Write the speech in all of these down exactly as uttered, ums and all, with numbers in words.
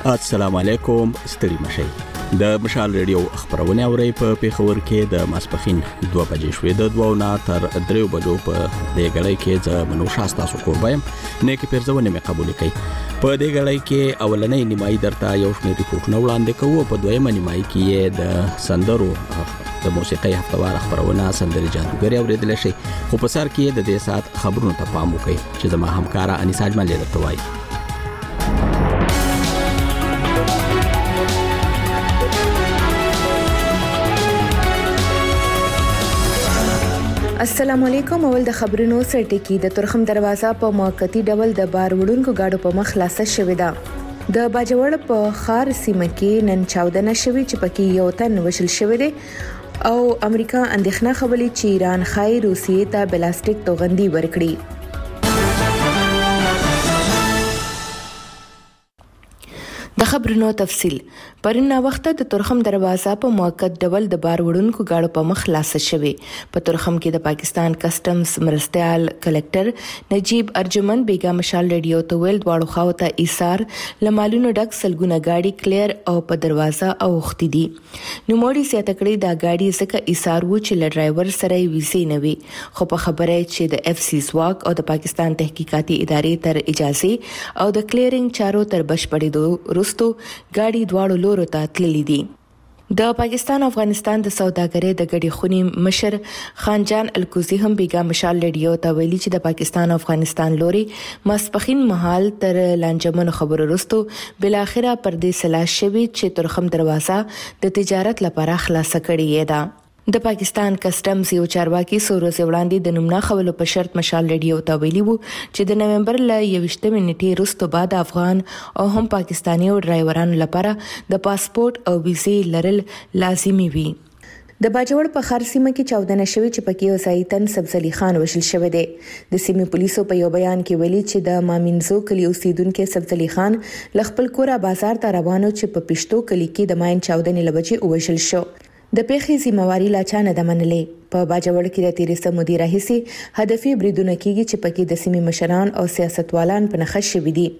السلام علیکم، ستړي مشئ. د مشال ریډیو خبرونه اوري په پیښور کې د ماسپخین دوه بجې شوې د دوه نه تر درې بجو په دې غړې کې ځ منو شاستا سو کوربایم نه کې پرځونه مې قبول کړي. په دې غړې کې اولنې نیمایي درته یو شمېر ریپورتونه وړاندې کوو. په دویمه نیمایي کې د سندرو د موسیقي هفتوار خبرونه سندري جادوګر اوریدل شي. خو په سر کې د دې سات خبرونو ته پام وکړئ چې زما همکارا انیسا اجمل درته وایي. السلام علیکم. اول د خبرونو سرټکی. د ترخم دروازه په موقتی ډول د بار وړونکو گاډو په مخ خلاصه شوې ده. د باجوړ په خار سیمه کې نن چاودنه شوې چې پکې یو تن وشل شوې ده او امریکا اندېښنه خولي چې ایران خای روسیې ته بلاستیک توغندي ورکړي. د خبرونو تفصیل. پرنا وخت د ترخم دروازه په موقت ډول د بار وړونکو گاډو په مخ خلاصه شوې. په ترخم کې د پاکستان کسٹمز مرستيال کلکټر نجیب ارجمن بیگا مشال ریډیو ته ویل دواړو خواو ته ایثار لمالونو ډک سلګونه گاډي کلیر او په دروازه او وختي دي. نو موړي سیاته کړی دا گاډي زکه ایثار و چې ل ډرایور سره ویسي نه وي. خو په خبره چې د اف سی سواک او د پاکستان تحقیقاتي ادارې تر اجازه او د کلیرینګ چارو تر بشپړېدو وروسته گاډي دواړو لورو ته تللي دي. د پاکستان افغانستان د سوداګرۍ د غړي خونی مشر خانجان الکوزی هم بیگا مشال ریډیو ته ویلي چې د پاکستان افغانستان لوري ماسپخین محل تر لانجمن خبرو وروسته بل اخره پردې سلا شوی چې ترخم دروازه د تجارت لپاره خلاصه کړې ده. د پاکستان کسٹمز یو چارواکي سوروز وړاندې د نومنا خولو په شرط مشال ریډیو ته ویلي وو چې د نومبر ل یوشتمې نیټې وروسته بعد افغان او هم پاکستاني او ډرایورانو لپاره د پاسپورت او ویزې لرل لازمي وي. د باجوړ په خار سیمه کې چاودنه شوې چې پکې وسایتن سبزلی خان وشل شوې ده. د سیمې پولیسو په یو بیان کې ویلي چې د مامینزو کلی اوسیدونکو سبزلی خان لخپل کورا بازار ته روانو چې په پښتو کلی کې د ماین چاودنې لبچې وشل شو. د پیښې ذمہواری لا چا نه منلې. په باجوړ کې د تیرسه مدیر هسي هدفي بریدونه کیږي چې پکې د سیمې مشران او سیاستوالان په نخښ شوي دي.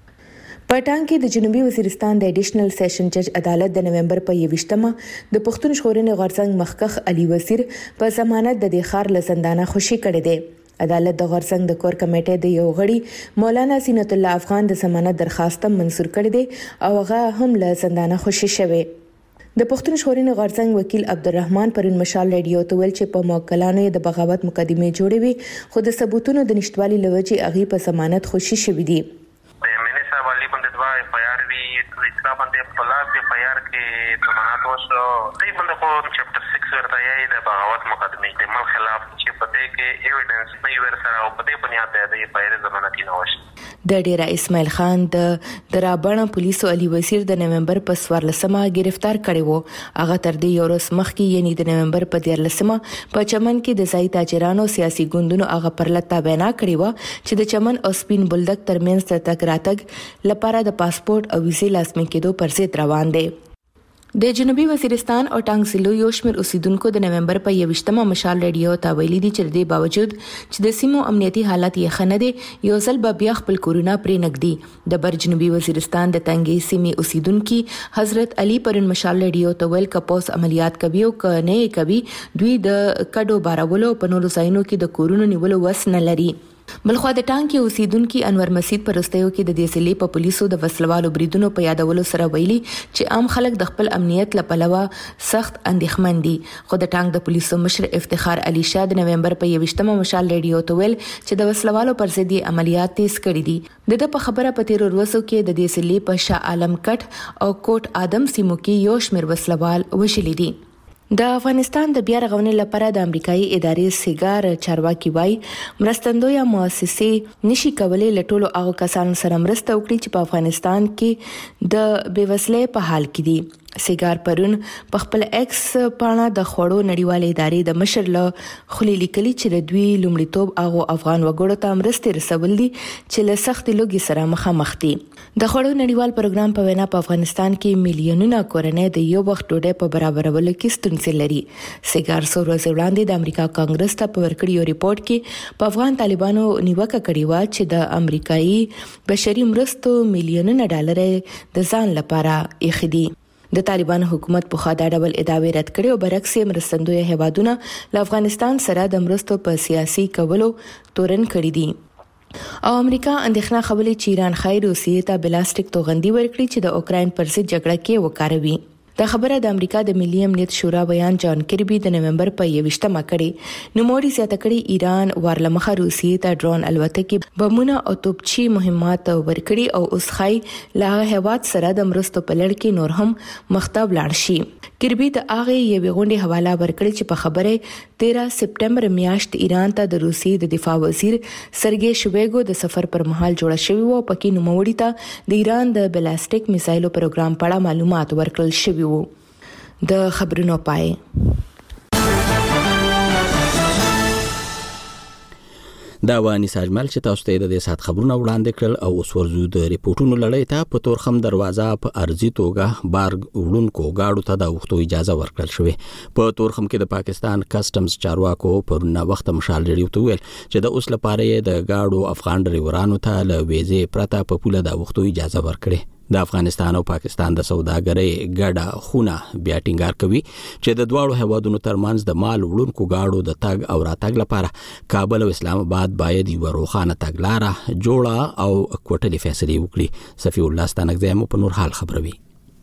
پټان کې د جنوبي وزیرستان د اډیشنل سیشن جج عدالت د نومبر په یوشتمه د پښتون ژغورنې غورځنګ مخکخ علي وزیر په ضمانت د دخار لزندانه خوشي کړې ده. عدالت د غورځنګ د کور کمیټې د یو غړي مولانا زینت الله افغان د ضمانت درخواست منزور کړې ده او هغه هم لزندانه خوشي شوه. د پښتون ژغورنې غورځنګ وکیل عبدالرحمن پرون مشال ریډیو ته ویل چې په موکلانو د بغاوت مقدمه جوړې وي خو د ثبوتونو د نشټوالي لوجې اغي په ضمانت خوشي شوې دي. مینه صاحب علي باندې دوا اف آی آر وی اطلاع باندې په لاس اف آی آر کې ضمانت وشو. دې باندې خو چپټر سکس ورته یې د بغاوت مقدمه د مل خلاف چې په دې کې ایویډنس نه ور سره او په دې بنیاد د اف آی آر ضمانت نه وشو. د ډیرا اسماعیل خان د درابڼ پولیسو علي وزیر د نومبر په سوارلسمه گرفتار کړي وو. هغه تر دې یو ورځ مخکې یعنی د نومبر په دیارلسمه په چمن کې د ځای تاجرانو سیاسي ګوندونو هغه پر لټه بیان کړی و چې د چمن او سپین بولدک ترمنځ تګ راتګ لپاره د پاسپورت او ویزې لازمي کېدو پر ضد روان دي. د جنوبي وزیرستان او ټانګ ضلعو یو شمېر اوسیدونکو د نومبر په یوشتمه مشال ریډیو ته ویلي دي چې د دې باوجود چې د سیمو امنیتي حالت یې ښه نه دی یو ځل به بیا خپل کورونه پرې نږدي. د بر جنوبي وزیرستان د تنګي سیمې اوسیدونکي حضرت علي پرون مشال ریډیو ته ویل کپوس عملیات کوي او ک نه کوي دوی د کډو بارولو په نورو ځایونو کې د کورونو نیولو وس نه لري. بلخوا د ټانګ کې اوسیدونکو انور مسجد پرستیو کې د دې سلی په پولیسو د وسلوالو بریدونو په یادولو سره ویلي چې عام خلک د خپل امنیت لپاره سخت اندېښمن دي. خو د ټانګ د پولیسو مشر افتخار علي شاه د نومبر په یوشتمه مشال ریډیو ته ویل چې د وسلوالو پر ضد عملیات تیز کړي دي. د په خبره په تیر ورځو کې د دې سلی په شاه عالم کټ او کوټ ادم سیمو کې یو شمېر وسلوال وشلي دي. د افغانستان د بیا رغونې لپاره د امریکایي ادارې سیګار چارواکي وای مرستندویه مؤسسې نشي کولای لټولو هغه کسانو سره مرسته وکړي چې په افغانستان کې د بیوسلې په حال کې دي. سیګار پرون په خپل ایکس پاڼه د خوړو نړیوالې ادارې د مشر له خولي لیکلي چې د دوی لومړیتوب هغه افغان وګړو ته مرستې رسول دي چې له سخت لوګي سره مخامخ دي. د خوړو نړیوال پروګرام په وینا په افغانستان کې میلیونونه کورنۍ د یو وخت ډوډۍ په برابرولو کې ستونزې لري. سیګار څو ورځې وړاندې د امریکا کانګرس ته په ورکړی یو ریپورت کې په افغان طالبانو نیوکه کړې و چې د امریکایي بشري مرستو میلیونونه ډالر د ځان لپاره یې دي. د طالبان حکومت په خاطر ډول ادعاوې رد کړې او برعکس مرستندوی هیوادونه له افغانستان سره د مرستو په سیاسي کولو تورن کړی دي. او امریکا اندېښنه خولې چې ایران خای روسیې ته بلاسټیک توغندي ورکړي چې د اوکراین پر ضد جګړه کې وکاروي. دا خبره د امریکا د ملي امنیت شورا بیان جان کربي د نومبر په یوویشتمه کړې. نو موري زیاته کړي ایران ورلمخه روسیې ته ډرون الوتکې بمونه او توپچی مهمات ورکړي او اوس خای له هیواد سره د مرستو په لړ کې نور هم مخته ولاړ شي. کربي د هغه یوې غونډې حواله ورکړي چې په خبره تیرہ سپټمبر میاشت ایران ته د روسیې د دفاع وزیر سرګي شویګو د سفر پر مهال جوړه شوی و. پکې نوموړي ته د ایران د بلاسټیک میسایلو پروګرام په اړه معلومات ورکړل شوی. د خبرونو پای دا وانی ساجمل چې تاسو ته د سات خبرونه وړاندې کړل او اوس ورزو د ریپورتونو لړۍ ته په تورخم دروازه په ارزي توګه بار وړونکو گاډو ته د وختو اجازه ورکړل شوې. په تورخم کې د پاکستان کسٹمز چارواکو پرونه وخت مشال لري تو ویل چې د اوس لپاره د گاډو افغان ډرایورانو ته له ویزې پرته په پوله د وختو اجازه ورکړي. د افغانستان او پاکستان د سوداګرۍ ګډه خونه بیا ټینګار کوي چې د دواړو هیوادونو ترمنځ د مال وړونکو گاډو د تګ او راتګ لپاره کابل او اسلام آباد باید یو روښانه تګلاره جوړه او کوټلې فیصله وکړي. صفی الله ستانکزی مو په نور حال خبروي.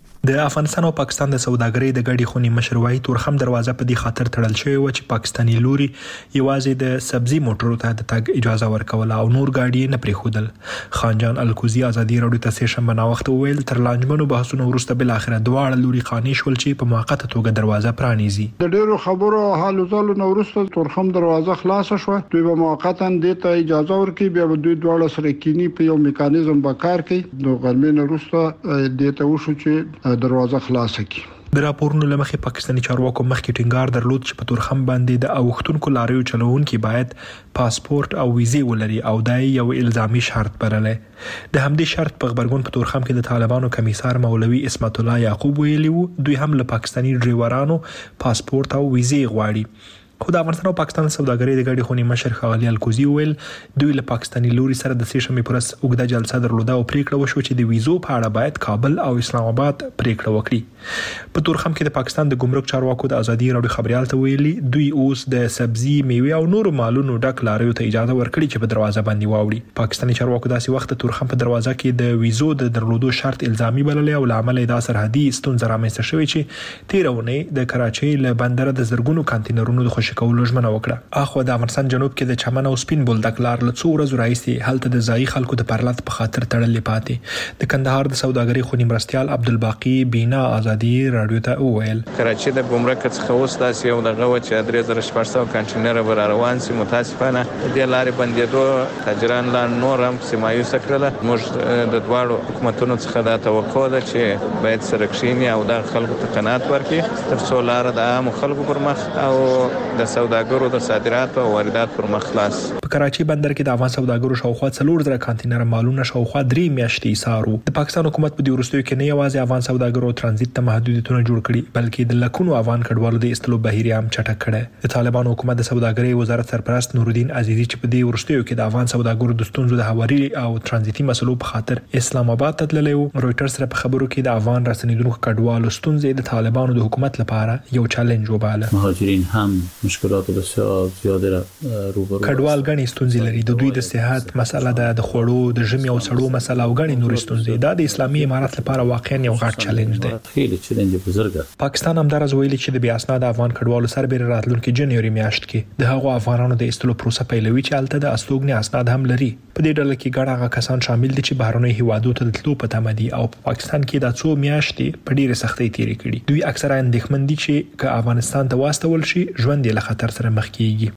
د افغانستان او پاکستان د سوداګرۍ د ګډې خونې مشروعي تورخم دروازه په دې خاطر تړل شوی و چې پاکستاني لوري یوازې د سبزي موټرو ته د تګ اجازه ورکوله او نور ګاډي نه پریښودل. خانجان الکوزي ازادي راډیو ته سه شنبه وخت ویل تر لانجمنو بحثونو وروسته بل اخره دواړه لوري قانع شول چې په موقته توګه دروازه پرانیزي. د ډیرو خبرو حالو ځلو نو وروسته تورخم دروازه خلاص شو. دوی په موقتا د ته اجازه ورکړي بیا دوی دواړه سره کینی په یو میکانیزم به کار کوي. نو غرمه وروسته د ته وشو چې دروازه خلاصه کی. د راپورونو لمخې پاکستاني چارواکو مخکې ټینګار درلود چې په تورخم باندې د اوختونکو لاریو چلوونکي باید پاسپورت او ویزې ولري او دا یو الزامي شرط بللی. د همدې شرط په خبرګون په تورخم کې د طالبانو کمیسار مولوي اسمت الله یعقوب ویلي وو دوی هم له پاکستاني ډرایورانو پاسپورت او ویزې غواړي. خو د افغانستان او پاکستان سوداګرۍ د ګډې خونې مشر ښاغلي الکوزي ویل دوی له پاکستاني لوري سره د سه شنبې پر ورځ اوږده جلسه درلوده او پریکړه وشو چې د ویزو په اړه باید کابل او اسلام آباد پریکړه وکړي. په تورخم کې د پاکستان د ګمرک چارواکو د ازادي راډیو خبريال ته ویلي دوی اوس د سبزي میوه او نور مالونو ډک لاریو ته اجازه ورکړي چې په دروازه باندې واوړي. پاکستاني چارواکو داسې وخت د تورخم په دروازه کې د ویزو د درلودو شرط الزامي بللی او لامل دا سرحدي ستونزه رامنځته شوې چې تیرونه د کراچۍ له بندر د زرګونو کانټینرونو د خوشی کولو ژمنه وکړه. اخو د افغانستان جنوب کې د چمن او سپین بولدک لار له څو ورځې راځي هلته د ځای خلکو د پرلط په خاطر تړلې پاتې. د کندهار د سوداګرۍ خونی مرستيال عبدالباقی بینا ازادي راډیو ته وویل کراچۍ د ګمرک څخه اوس داسې یو دغه و چې درې زره شپږ سوه کانټینر به روان سي. متاسفانه د لارې بندېدو تاجران لا نور هم سمایوس کړل. موږ د دواړو حکومتونو څخه دا توقع ده چې باید سره کښیني او د خلکو ته قناعت ورکړي تر څو لار د عام خلکو پر مخ او د سوداګرو د صادراتو او واردات پر مخ خلاص. په کراچۍ بندر کې د افغان سوداګرو شاوخوا څلور زره کانټینر مالونه شاوخوا درې میاشتې ایثارو. د پاکستان حکومت په دې وروستیو کې نه یوازې افغان سوداګرو ترانزیت ته محدودیتونه جوړ کړي بلکې د لکونو افغان کډوالو د ایستلو بهیر هم چټک کړي. د طالبانو حکومت د سوداګرۍ وزارت سرپرست نورالدین عزیزی چې په دې وروستیو کې د افغان سوداګرو د ستونزو د هواري او ترانزیتي مسلو په خاطر اسلام آباد ته تللی و. رويټرز سره په خبرو کې د افغان رسنیدونکو کډوالو ستونزې د طالبانو د حکومت لپاره یو چالش وباله. مهاجرین هم مشکلات بسیار زیاده را روبرو کډوال غني ستونزې لري. د دوی د صحت مسله ده، د خوړو د ژمي او سړو مسله او غني نور ستونزې. دا د اسلامي امارات لپاره واقعا یو غټ چالش دی. خیلی چالش بزرګه. پاکستان هم درز ویلي چې د بیا اسناد افغان کډوالو سربېره راتلونکي جنوري میاشت کې د هغو افغانانو د ایستلو پروسه پیلوي چې الته د استوګنې اسناد هم لري. په دې ډله کې ګڼ هغه کسان شامل دي چې بهرنۍ هیوادو ته د تلو په تمه دي او په پاکستان کې د څو میاشتې په ډېرې سختۍ تیرې کړي. دوی اکثره اندېښمن دي چې که افغانستان ته واستول شي ژوند یې له خطر سره مخ کیږي.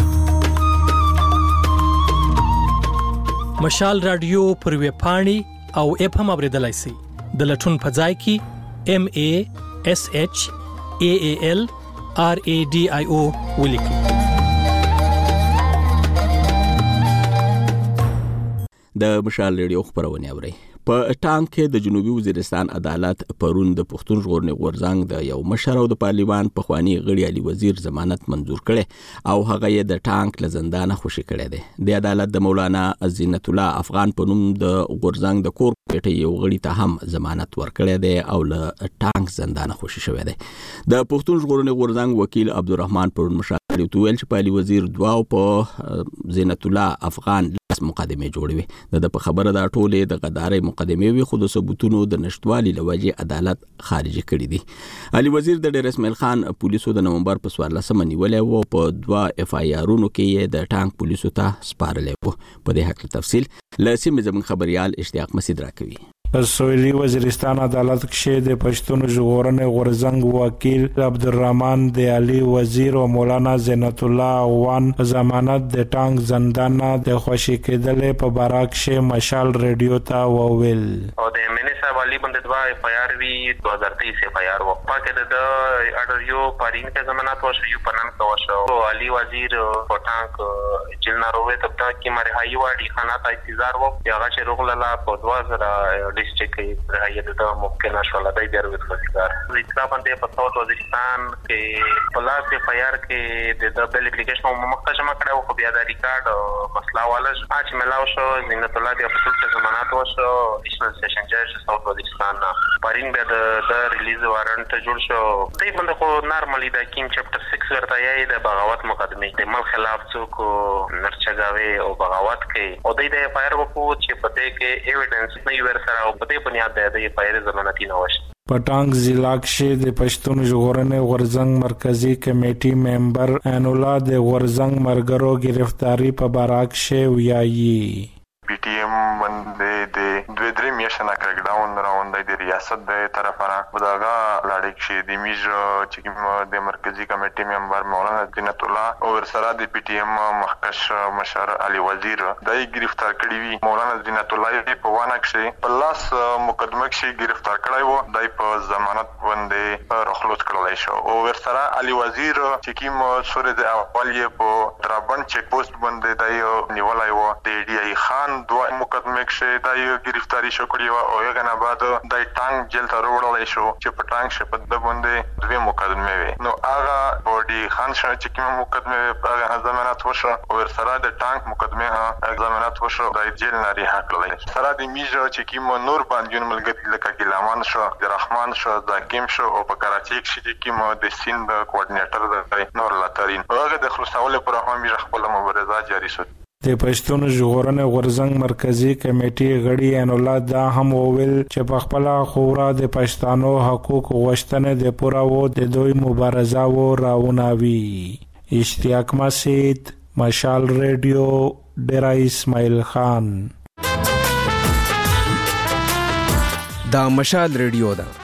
مشال رادیو پر ویب پاڼې او اپ هم اوریدلای شئ. د لټون په ځای کې ام ای اس ایچ ای ای ایل آر ای ډي آی او ولیکئ. د مشال ریډیو خبرونه اوري. په ټانک کې د جنوبي وزیرستان عدالت پرون د پښتون ژغورنې غورځنګ د یو مشر او د پارلیمان پخوانی غړي علي وزیر ضمانت منظور کړي او هغه یې د ټانک له زندانه خوشي کړي دي. د عدالت د مولانا زینت الله افغان په نوم د غورځنګ د کور پیټي یو غړي ته هم ضمانت ورکړي دي او له ټانک زندانه خوشي شوی دی. د پښتون ژغورنې غورځنګ وکیل عبدالرحمن پرون مشال ریډیو ویل چې علي وزیر دوا او په زینت الله افغان مقدمه جوړوي. د په خبره دا ټوله د غداري مقدمه وي خو د ثبوتونو د نشټوالي لوجه عدالت خارجي کړی دي. علي وزیر د ډیر اسماعیل خان پولیسو د نومبر په څوارلسمه نیولې و په دوا اف آی آرونو کې د ټانک پولیسو ته سپارلې و. په دې حق تفصیل لسیم زمون خبريال اشتیاق مسعود راکوي. سویلی وزیرستان عدالت کې د پښتون ژغورنې غورځنګ وکیل عبدالرحمن د علي وزیر او مولانا زینت الله افغان ضمانت د ټانک زندانه د خوشي کېدل په باراک شه مشال ریډیو ته وویل. او د منی صاحب علي باندې دوا اف آی آر وی دو هزار تیئیس اف آی آر و پاکه د اډر یو پارین کې ضمانت و شو یو پنن کو شو او علي وزیر په ټانک جلنا روي تب تک کی مری هاي واړي خانه ته انتظار و هغه چې روغلا په دوا زرا ډیسټریکټ کې راځي د ممکن شول دای بیا وروت وزګار د اسلام باندې په څو وزیرستان کې پلاس اف آی آر کې د بل اپلیکیشن مختجمه کړو خو بیا د ریکارډ مسله والا چې ملاو شو زینت الله د خپل ضمانت و شو ایشنل سیشن جج ساوث وزیرستان پارین بیا د ریلیز وارنټ جوړ شو. دای باندې خو نارملی د کیم چپټر سکس ورته یې د بغاوت مقدمه د مل خلاف څوک نرچګاوي او بغاوت کې او د اف آی آر وکړو چې په دې کې ایویډنس نه ور سره او په دې بنیاد د اف آی آر ضمانتي نه وشي. پټانګ ضلع کې د پښتون ژغورنې غورځنګ مرکزی کمیټي ممبر انولا د غورځنګ مرګرو گرفتاری په باراک شه ویایي. پی ټی ایم باندې د دوه درې میاشتې کراک ډاون راوند د ریاست د طرفه بداغه لاړې شي د میج چې د مرکزی کمیټي ممبر مولانا زینت الله او سره د پی ټی ایم مخکش مشر علي وزیر دای گرفتار کړی وی. مولانا زینت الله په وانه کې په لاس مقدمه کې گرفتار کړی وو. دای په ضمانت باندې رخصت کړل شو او سره علي وزیر چې کوم سورې د اولې په ترابن چیک پوسټ باندې دای نیولای وو. د ډي ای خان دوه مقدمه کې دای گرفتاری شو کړی و او هغه نه بعد د ټانک جیل ته وروړل شو چې په ټانک شه په د باندې دوه مقدمه وي. نو هغه بودی خان شه چې کوم مقدمه په هغه ضمانت وشو او سره د ټانک مقدمه هغه ضمانت وشو د جیل نه ریها کړل. سره د میجو چې کوم نور باندې ملګری لکه ګلامان شو د رحمان شو د کیم شو او په کراچي کې چې کوم د سین د کوارډینیټر د نور لاترین هغه د خلاصولو پر هم خپل مبارزه جاری شو. د پښتون ژغورنې غورځنګ مرکزی کمیټې غړي انولا دا هم وویل چې په خپل خورا د پښتنو حقوق غوښتنې د پوره وو د دوی مبارزه و راوناوي. اشتیاق مسعود مشال ریډیو ډیرا اسماعیل خان. دا مشال ریډیو ده.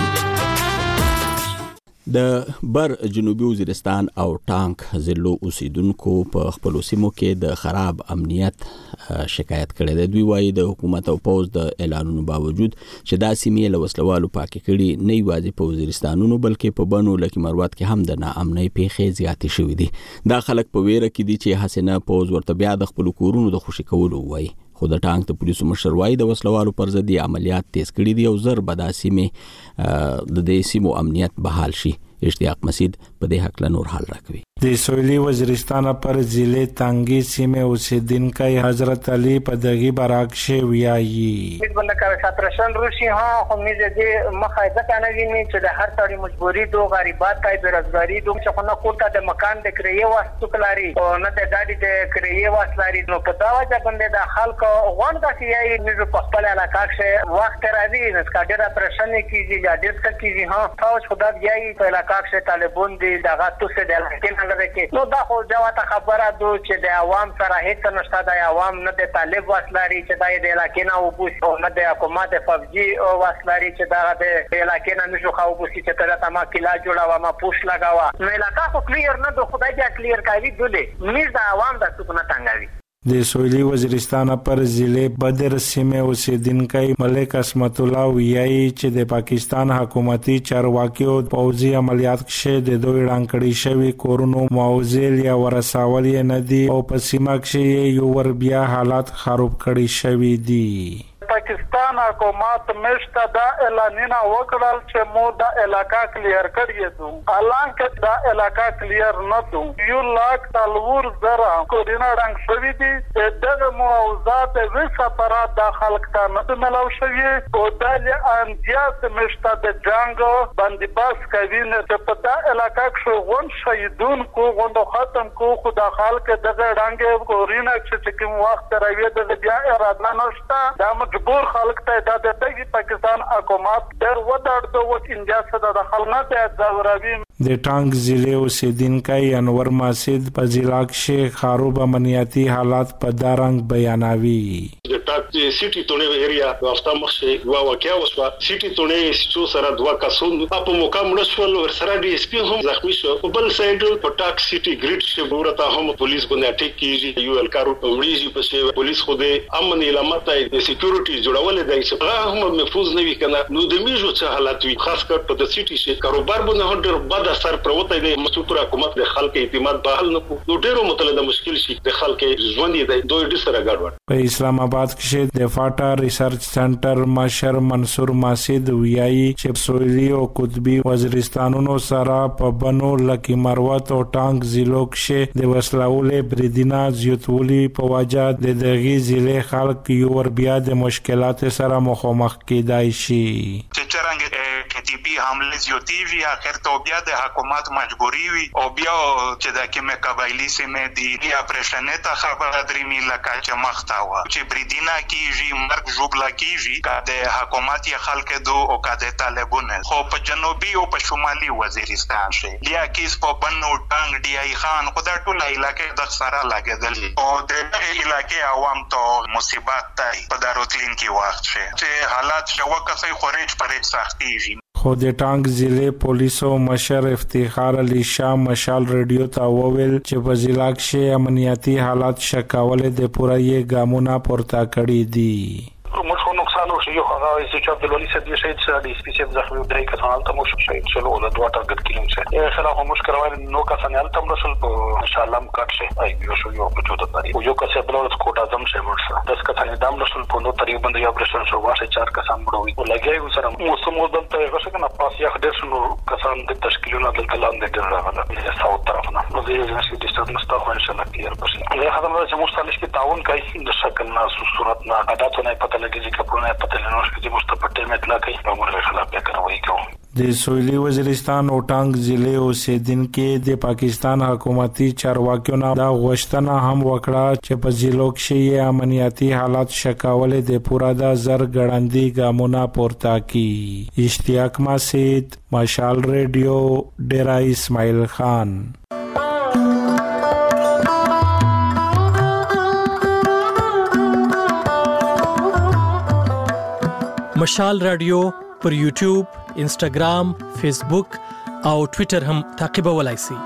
د بر جنوبي وزیرستان او ټانک ضلعو اوسیدونکو په خپل سیمو کې د خراب امنیت شکایت کړي دي. دوی وايي د حکومت او پوز د اعلانونو باوجود چې دا سیمې له وسلوالو پاکي کړي نه یوازې په وزیرستانونو بلکې په بنو لکه مروت کې هم د ناامنۍ پیښې زیاتې شوې دي. دا خلک په ویره کې دي چې حسنه پوز ورته بیا د خپل کورونو د خوشي کولو وایي. خو د ټانک د پولیسو مشر وايي د وسلوالو پر ضد عملیات تیز کړي دي او زر به دا سیمې د دې سیمو امنیت بحال شي. اشتیاق مسعود په دې حق له نور حال راکوي. د سویلی وزیرستان پر ضلع تانگی سیمه اوسیدونکو حضرت علی په دغه باراک شه ویایي. بل کار ساترشن روشي ها خو مې دې مخایزه کنه ویني چې د هر تړي مجبوری دو غریبات کای بیروزګاری دو چې خو نه کوټه د مکان د کریه واسطو کلاري او نه د ګاډي د کریه واسلاري نو په دا وجه باندې د خلکو غون د سیاي نه په خپل علاقه کې وخت راځي نس کاډه پرشن کیږي یا ډېر څه کیږي ها تاسو خدای بیاي په علاقه کې طالبون دي دغه توسه د علاقې نه لري. نو دا خو جواته خبره دو چې د عوام سره هیڅ نشته. د عوام نه د طالب واسلاري چې دای د علاقې نه وبوس او نه د حکومت فوجي او واسلاري چې دا د علاقې نه نشو خو وبوس چې تر ته ما کلا جوړاوه ما پوش لگاوه. نو علاقه خو کلیر نه دو خدای دې کلیر کوي دله میر د عوام د څوک نه تنګوي. د سویلي وزیرستان پر ضلع بدر سیمه اوسیدونکو ملک اسمت الله ویایي چې د پاکستان حکومتي چارواکیو پوځي عملیات کې د دوی ړانګړي شوی کورونو موزل یا ورساول نه دي او په سیمه کې یو ور بیا حالات خراب کړي شوی دي. پاکستان حکومت مشته دا اعلانونه وکړل چې مو دا علاقہ کلیر کړی دو حالانکه دا علاقہ کلیر نه دو یو لاک تلور زرا کوډینا رنګ شوی دي دغه موضوعات وی سفارت د خلک ته نه ملو شوی او د انجاز مشته د جنگ باندې باس کوي نه په دا علاقہ کې غون شهیدون کو غوندو ختم کو خدا خلک دغه رنګ کورینا چې کوم وخت راوي د بیا اراده نشته دا مجبور خلک ته د دغه پاکستان حکومت در ودر دوه انجاز د خلک ته ضروري د ټانګ ضلع اوسیدونکو انور ماسد په ضلع کې خراب امنیتي حالات په دارنګ بیانوي. د ټاک سیټي تونه ایریا واسطه مخه وا واقعیا وسوا سیټي تونه چې سره دوا کسون په مقام نشول ورسره ډي اس پی هم زخمی شو په بل سایډ په ټاک سیټي ګریډ چې ورته هم پولیس باندې اټیک کیږي یو الکارو وړيږي په پولیس خو د امن علامت د سکیورټي جوړول دی چې هغه هم محفوظ نه وي کنه نو د میجو څه حالات وي خاص کر په د سیټي شي کاروبار باندې هډر بد اثر پروته دی مسؤل حکومت د خلکو اعتماد بحال نه کو نو ډیرو متلده مشکل شي د خلکو ژوند دی دوی ډیر سره ګډوډ. په اسلام آباد کې د فاټا ریسرچ سنټر مشر منصور ماسد ویایي چې سویلي او قطبي وزیرستانونو سره په بنو لکی مروت او ټانګ ضلعو کې د وسلهولې بریدینا زیاتولي په وجه د دغه ضلع خلک یو ور بیا د مشکلات سره مخامخ کېدای شي. چې څنګه ټي پی حمله زیاتیږي اخر ته بیا د حکومت مجبوری وي او بیا چې د کومه قبایلی سیمه دی یا پرشنه ته خبره درې میله کاچ مختا و چې بریدینا کیږي مرګ جوړلا کیږي د حکومت یې خلک دو او کده طالبونه خو په جنوبي او په شمالي وزیرستان شي لیا کیس په بنو ټنګ دی ای خان خدای ټول علاقې د سره لګیدل او د علاقې عوام ته مصیبت تای په داروتلین کې وخت شي چې حالات شو کسي خورج پرېج سختيږي. خو د ټانګ ضلع پولیسو مشر افتخار علي شاه مشال رادیو ته وویل چې په ضلع کې امنیتي حالات شکاول د پوره یې ګامونه پورته کړی دي. مش نقصان وشي یو هغه چې د لولي سد شهید سره د سپیشل زخمي درې کسان ته مش شهید شلو له دوه ټارګټ کیلم شه یې خلاف مشکل وای نو کسان ال تم رسول په ان شاء الله کټ شه ای یو شو یو په چوت تاری یو کسه بل ورځ کوټه زم شه ورسره داس کسان دام رسول په نو تقریبا د یو پرشن شو واشه چار کسان مړوي او لګي سره موسم ودل ته هغه څنګه پاس یو ډېر شنو کسان د تشکیلونه د کلان د راغله د ساوث طرف نه نو د یو ځای د ستاسو نستا خو ان شاء الله کلیر بشي له هغه چې موږ سره کې تعاون کوي د شکل نه صورت نه عادتونه پته لګي چې کپونه پته لنوش کې مستقبل متلا کوي په موږ خلاف به کوي کوم. د سویلي وزیرستان او ټانګ ضلع اوسیدونکو د پاکستان حکومتي چارواکیو نه دا غوښتنه هم وکړه چې په ضلعو کې امنیتي حالات شکاول د پورا د زر ګړندې ګامونه پورته کی. اشتیاق ماسد مشال رادیو ډیرا اسماعیل خان. مشال رادیو پر یوټیوب، انسټاګرام، فیسبوک او ټوئیټر هم تعقیبولای شئ.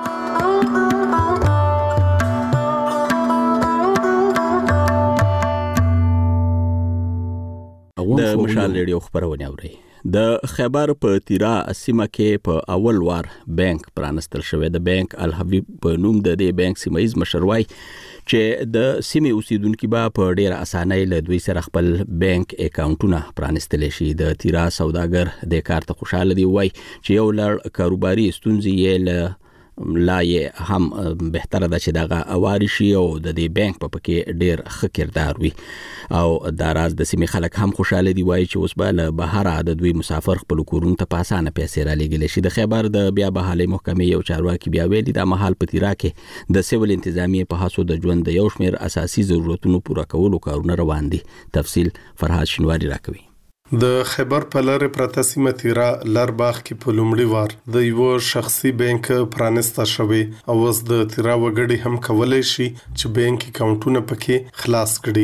د مشال رادیو خبرونه اوري. د خیبر په تیرا سیمه کې په اول وار بانک پرانستل شوی. د بانک الحبیب په نوم د دې بانک سیمایز مشروي چې د سیمې اوسیدونکو به په ډیره اسانۍ له دوی سره خپل بانک اکاونټونه پرانستل شي. د تیرا سوداګر د کار ته خوشاله دی وای چې یو لړ کاروباري ستونزې یې له لا یې هم بهتره ده چې دغه اواري شي او د دې بانک په پکې ډیر ښه کردار وي او دا راز د سیمې خلک هم خوشاله دي وای چې اوس به له بهر د دوی مسافر خپل کورونو ته په اسانه پیسې را لېږلی شي. د خیبر د بیا بحالۍ محکمې یو چارواکي بیا ویلي دا مهال په تیرا کې د سیول انتظامیې په هڅو د ژوند د یو شمېر اساسي ضرورتونو پوره کولو کارونه روان دي. تفصیل فرهاد شینواری راکوي. د خیبر په لارې پرته سیمه تیرا لرباغ کې په لومړي وار د یو شخصي بانک پرانسته شوی او اوس د تیرا وګړي هم کولای شي چې بانک اکاونټونه پکې خلاص کړي.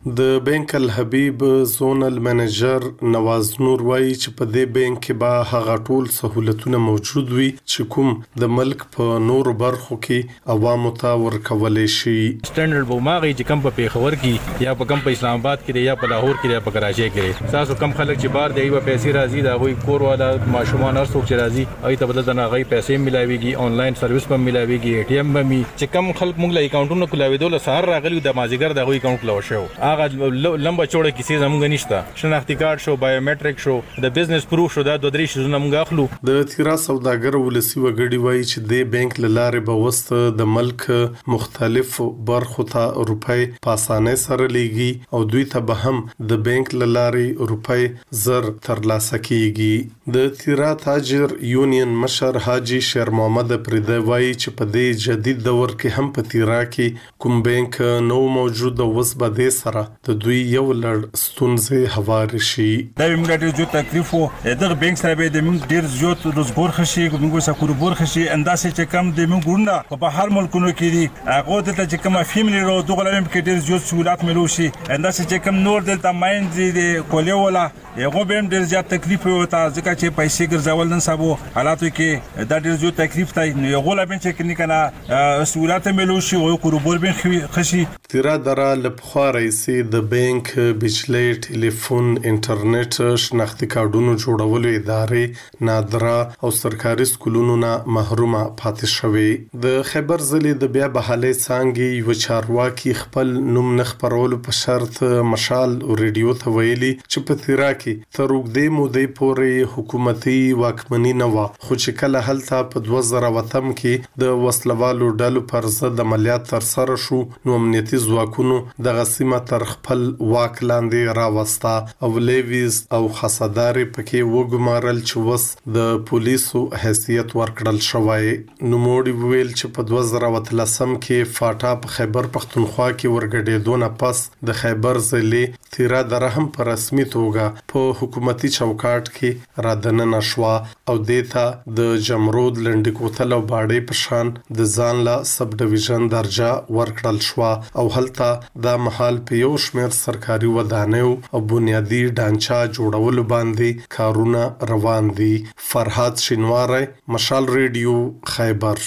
د بانک الحبیب زونل منیجر نواز نور وایي چې په دې بانک کې به هغه ټول سہولتونه موجود وي چې کوم د ملک په نور برخو کې عوامو ته ورکول شي. سټانډرډ به ماغي چې کم په پیښور کې یا په کم په اسلام آباد کې یا په لاهور کې یا په کراچۍ کې تاسو کم خلک چې بار دی په پیسې راځي دا وایي کور والا ماشومان هر څوک چې راځي اې ته بدل نه غي پیسې ملاويږي آنلاین سرویس په ملاويږي اے ټي ایم به می چې کم خلک موږ له اکاونټونو کولاوي دوله سهار راغلی د مازیګر د غوي اکاونټ لو شو هغه لمبه چوړه کیسې زموږ نشته شناختی کارت شو بایومټریک شو د بزنس پروف شو دا دوه درې شیزونه موږ اخلو. د تیرا سوداګر ولسی وګړي وایي چې د بانک لاره به وست د ملک مختلف برخو ته روپۍ په اسانه سره لیږي او دوی ته به هم د بانک لاره روپۍ زر ترلاسه کیږي. د تیرا تاجر یونین مشر حاجی شیر محمد پردی وایي چې په دې جدید دور کې هم په تیرا کې کوم بانک نو موجود او وس به د سره د دوی یو لړ ستونزې هوار شي. دا موږ ډېر جو تکلیف وو دغه بانک سره به د موږ ډېر زیات روزګار خشي موږ سره کوربور خشي انداسه چې کم د موږ ګورنه په هر ملکونو کې دي هغه د چې کومه فیملی رو دغه لم کې ډېر زیات سہولت ملو شي انداسه چې کم نور دلته ماین دي کولې ولا یو به ډېر زیات تکلیف وته ځکه چې پیسې ګرځول نن سبا حالاتو کې دا ډېر زیات تکلیف دی یو غولا بن چې کني کنه سہولت ملو شي او کوربور بن خشي. تیرا درا لپخوا رئیسي د بانک بجلی ټلیفون انټرنیټ شناختی کارډونو جوړولو ادارې نادرا او سرکاري سکولونو نه محرومه پاتې شوې. د خیبر ضلع د بیا بحالې څنګه یو چارواکي خپل نوم نه خبرولو په شرط مشال ریډیو ته ویلي چې په تیرا کې تر وګړي مودې پورې حکومتي واکمني نه و خو چې کله هلته په دوه زره وتم کې د وسلوالو ډلو پر ضد عملیات تر سره شو نو امنیتي ځواکونو د غسیمه تر خپل واک لاندې راوستا او لیویز او خصداري پکې وګمارل چې وس د پولیسو حیثیت ورکړل شوی. نو موړي ویل چې په دوه زره وتلسم کې فاټا په خیبر پختونخوا کې ورګډېدو نه پس د خیبر ضلع تیرا درهم په رسمي توګه په حکومتي چوکاټ کې رادننه شو او دیتا د جمرود لنډی کوتل او باړې په شان د ځان لا سب ډیویژن درجه ورکړل شو او هلته د محل په یو شمېر سرکاري ودانیو او بنیادی ډانچا جوړولو باندې کارونه روان دي. فرحات شینواری مشال ریډیو خیبر.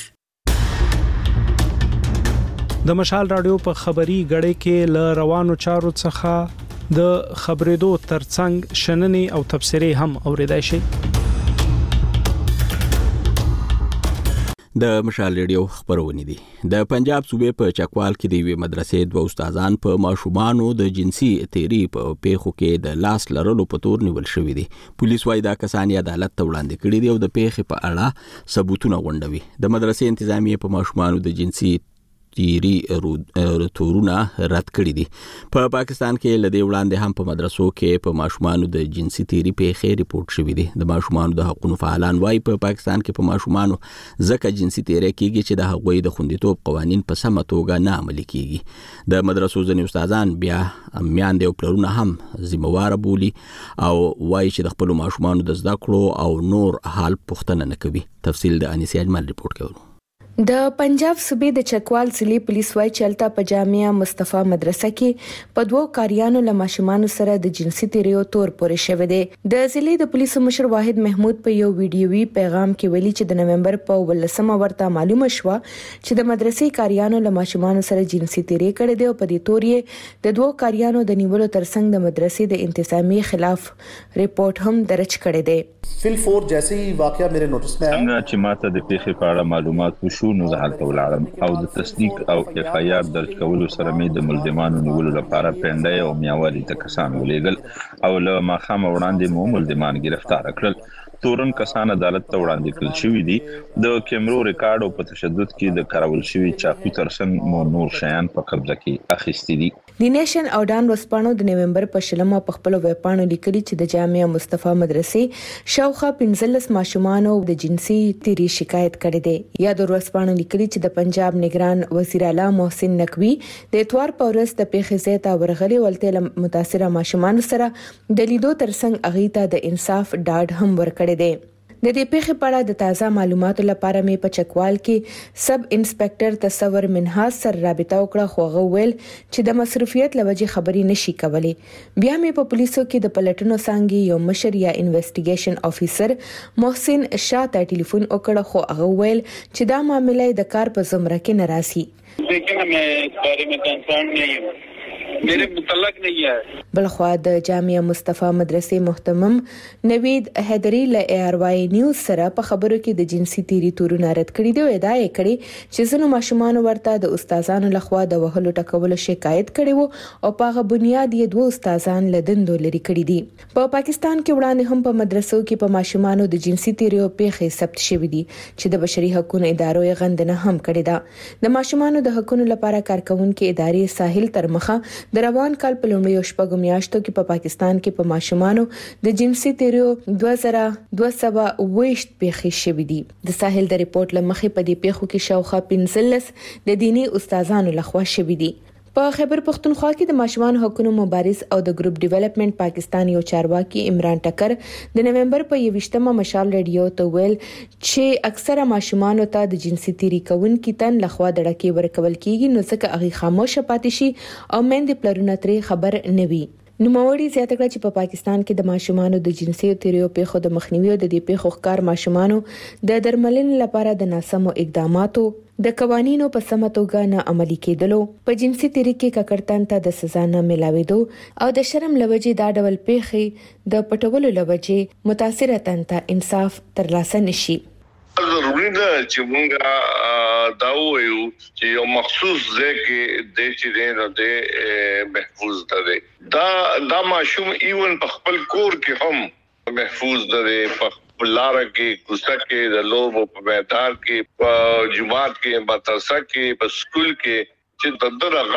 د مشال رادیو په خبري غړې کې ل روانو چارو څخه د خبرېدو ترڅنګ شننې او تبصرې هم اوریدای شي. د مشال ریډیو خبرونه دي. د پنجاب صوبې په چکوال کې د وی مدرسې دوه استادان په ماشومانو د جنسي تیری په پیښو کې د لاس لرلو په تور نیول شوې دي. پولیس وايي دا کسان عدالت ته وړاندې کړي دي او د پیښې په اړه ثبوتونه غونډوي. د مدرسې انتظامیه په ماشومانو د جنسي تیری تورونه رد کړی دي. په پاکستان کې لدی وړاندې هم په مدرسو کې په ماشومانو د جنسي تیری پیښې ریپورت شوې دي. د ماشومانو د حقوقو فعالان وايي په پاکستان کې په ماشومانو ځکه جنسي تیری کیږي چې د هغوی د خوندیتوب قوانين په سمه توګه نه عملي کیږي. د مدرسو ځینې استادان بیا میاندې او پلرونه هم ذمہوار بولي او وايي چې د خپل ماشومانو د زده کړو او نور حال پوښتنه نه کوي. تفصیل د انیس اجمل ریپورت کوي. د پنجاب صوبې د چکوال ضلع پولیس وايي چې الته په جامعه مصطفی مدرسه کې په دوو کاریانو له ماشومانو سره د جنسي تیریو تور پورې شوې ده. د ضلع د پولیسو مشر واحد محمود په یو ویډیوي پیغام کې ویلي چې د نومبر په ولسمه ورته معلومه شوه چې د مدرسې کاریانو له ماشومانو سره جنسي تیری کړې ده او په دې تور یې د دوو کاریانو د نیولو ترڅنګ د مدرسې د انتظامیې خلاف ریپورت هم درج کړی دی. فل فور جیسے ہی واقعہ میرے نوٹس میں آیا څنګه چې ماته د پیښې په اړه معلومات وشو نو زه هلته ولاړم او د تصدیق او اف آی آر درج کولو سره مې د ملزمانو نیولو لپاره پنده او میاوالي ته کسان ولېږل او له ماخام وړاندې مو ملزمان گرفتار کړل. تورن کسان عدالت ته وړاندې کړل شوی دي. د کیمرو ریکارډ او په تشدد کې د کارول شوی چاقو ترڅنګ مو نور شیان په قبضه کې اخیستي دي. د نیشن او ډان وسپانو د نومبر په شلمه په خپل ویبپاڼو لیکلي چې د جامعه مصطفی مدرسې شاوخوا پنځلس ماشومان د جنسي تیری شکایت کړي دي. یا د وسپانو لیکلي چې د پنجاب نگران وزیر اعلی محسن نقوی د اتوار په ورځ د پیښې ځای ته ورغلي ولته متاثره ماشومان سره د لیدو ترڅنګ اغه ته د انصاف ډاډ هم ورکړي دي. د دې پیښې په اړه د تازه معلوماتو لپاره مې په چکوال کې سب انسپکټر تصور منهاز سره رابطه وکړه، خو هغه ویل چې د مصروفیت لوجې خبري نشي کولای. بیا مې په پولیسو کې د پلټنو څنګه یو مشر یا انویسټیګیشن افیسر محسن شاه ته ټلیفون وکړ، خو هغه ویل چې دا معاملې د کار په زمره کې نه راسي. देखिए मैं इस बारे में कंसर्न नहीं हूँ, मेरे मुतल्लक नहीं है. بلخوا د جامعه مصطفی مدرسې محتمم نوید حیدری له ای آر واي نیوز سره په خبرو کې د جنسي تیری تورونه رد کړي دی او ادعا یې کړې چې ځینو ماشومان ورته د استادانو لخوا د وهلو ټکولو شکایت کړي وو او په هغه بنیاد یې دوه استادان له دندو لري کړي دي. په پاکستان کې وړاندې هم په مدرسو کې په ماشومانو د جنسي تیریو پیښې ثبت شوې دي چې د بشري حقوقو ادارو یې غندنه هم کړې ده. د ماشومانو د حقوقو لپاره کارکونکو ادارې ساحل تر مخه د روان کال په لومړیو شپږو میاشتو کې په پاکستان کې په ماشومانو د جنسي تیریو دوه زره دوه سوه ویشت پیښې شوې دي. د ساحل د ریپورت لمخې په دې پیښو کې شاوخوا پنځلس د دینی استادانو لخوا شوې دي. په خیبر پختونخوا کې د ماشومان حقوقو مبارز او د ګروپ ډیولپمنٹ پاکستان یو چارواکي عمران ټکر د نومبر په یوویشتمه مشال ریډیو ته ویل چې اکثره ماشومان ته د جنسي تیری کوونکو تن لخوا دړکې ورکول کیږي، نو ځکه هغه خاموش پاتې شي او مېندې پلرونه ترې خبر نه وي. نوموړي زیاته کړه چې په پاکستان کې د ماشومانو د جنسي تیریو پیښو د مخنیوي او د دې پیښو ښکار ماشومانو د درملنې لپاره د ناسمو اقداماتو د قوانینو په سمه توګه نه عملي کېدلو، په جنسي تیری کې ککړتن ته د سزا نه ملاوېدو او د شرم لوجې دا ډول پیښې د پټولو لوجې متاثره تن ته انصاف ترلاسه نشي. ضروري ده چې موږ دا وایو چې یو مخصوص ځای کې د چې نه د محفوظ ده. دا دا ماشوم ایون په خپل کور کې هم محفوظ ده، په لار کې کوڅه کې د لوب په میدان کې په جماعت کې مدرسه کې په سکول کې چې دغه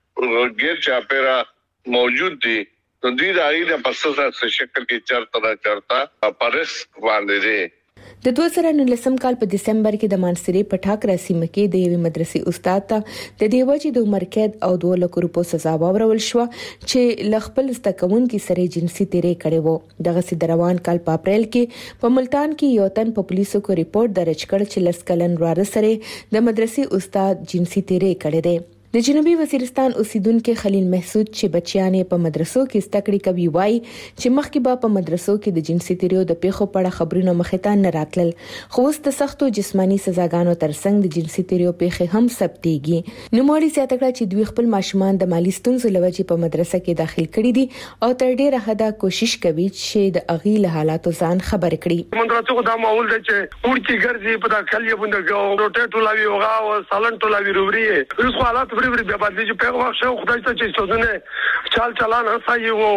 غټ غیر چاپیرا موجود دي. نو دې راځي د پسته شکل کې چرته چرته پرس باندې دي. د دوه زره نولسم کال په دسمبر کې د مانسری په ټاکره سیمه کې د یوې مدرسې استاد ته د دې وجې د عمر قید او دوه لک روپو سزا واورول شو چې لخپل استکونکو سره جنسي تیری کړي وو. دغه سي روان کال په اپریل کې په ملتان کې یو تن په پولیسو کو ریپورت درج کړ چې لسکلن واره سره د مدرسې استاد جنسي تیری کړي دي. د جنوبي وزیرستان اوسیدونکو خلیل محسود چې بچیانې په مدرسو کې ستکړې کوي وای چې مخکې به په مدرسو کې د جنسي تیریو د پیښو په اړه خبرونه مخې ته نه راتلل، خو اوس د سختو جسماني سزاګانو ترڅنګ د جنسي تیریو پیښې هم ثبتېږي. نوموړي زیاته کړه چې دوی خپل ماشومان د مالی ستونزو لوجې په مدرسه کې داخل کړي دي او تر ډیره حده کوشش کوي چې د اغي له حالاتو ځان خبر کړي. مدرسو دا ماحول دی چې ورکی ګرځي په داخل یې باندې روټیټ ولاوي اوغا او سالن ټولاوي روبري اوس حالات وری وری بیا باندې چې په وخت شو خدای ته چې څونه چال چلان هڅایي وو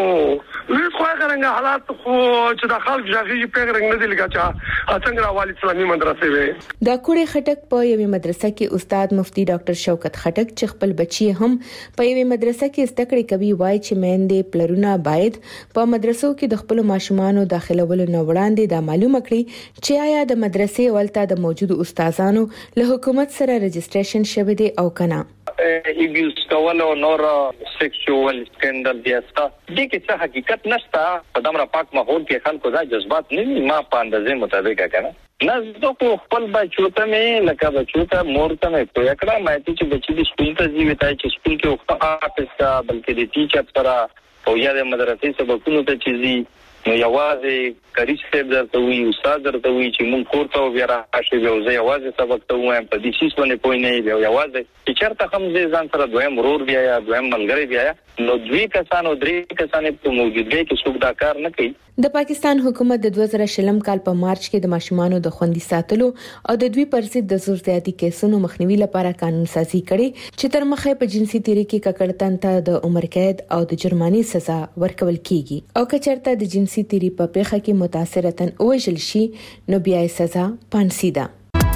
وی خو هغه حالات خو چې د خلک ځاګي په رنګ نه دي لګاچا څنګه راوالي اسلامي مدرسې وي. د کوړې خټک په یوې مدرسه کې استاد مفتی ډاکټر شوکت خټک چې خپل بچي هم په یوې مدرسه کې استکړې کوي وای چې مېندې پلرونه باید په مدرسو کې د خپل ماشومانو داخلولو نه وړاندې دا معلومه کړي چې آیا د مدرسې ولته د موجودو استادانو له حکومت سره رجسټریشن شوی دی او کنه. ایبیوز کول او نور سیکشوال سکندل دیاستا دې کې څه حقیقت نشته. په دمر پاک ماحول کې خلکو دا جذبات نه ما په اندازې مطابق کنه نه زه خو خپل بچو ته مې لکه بچو ته مور ته مې کوی کړه مې چې بچی د سکول ته ځي وتا چې سکول کې وخت آفس کا بلکې د ټیچر سره او یا د مدرسې سبقونو ته چیزي نو یوازې کریش صاحب درته وی استاد درته وی چې مونږ کور ته بیا راشي به زه یوازې سبق ته وایم په دې شیس باندې پوي نه دی یوازې چې چرته هم ځان سره دویم مرور بیا یا دویم ملګری بیا نو دوی کسانو درې کسانې په موجودګۍ کې څوک دا کار نه کوي. د پاکستان حکومت د دوه زره شلم کال په مارچ کې د ماشومانو د خوندي ساتلو او د دوی پر ضد د زور زیاتی کیسونو مخنیوي لپاره قانون سازي کړي چې تر مخه په جنسي تیری کې ککړتن ته د عمر قید او د جرماني سزا ورکول کیږي او که چرته د جنسي تیری په پیښه کې متاثرتن وژل شي نو بیا یې سزا پانسي ده.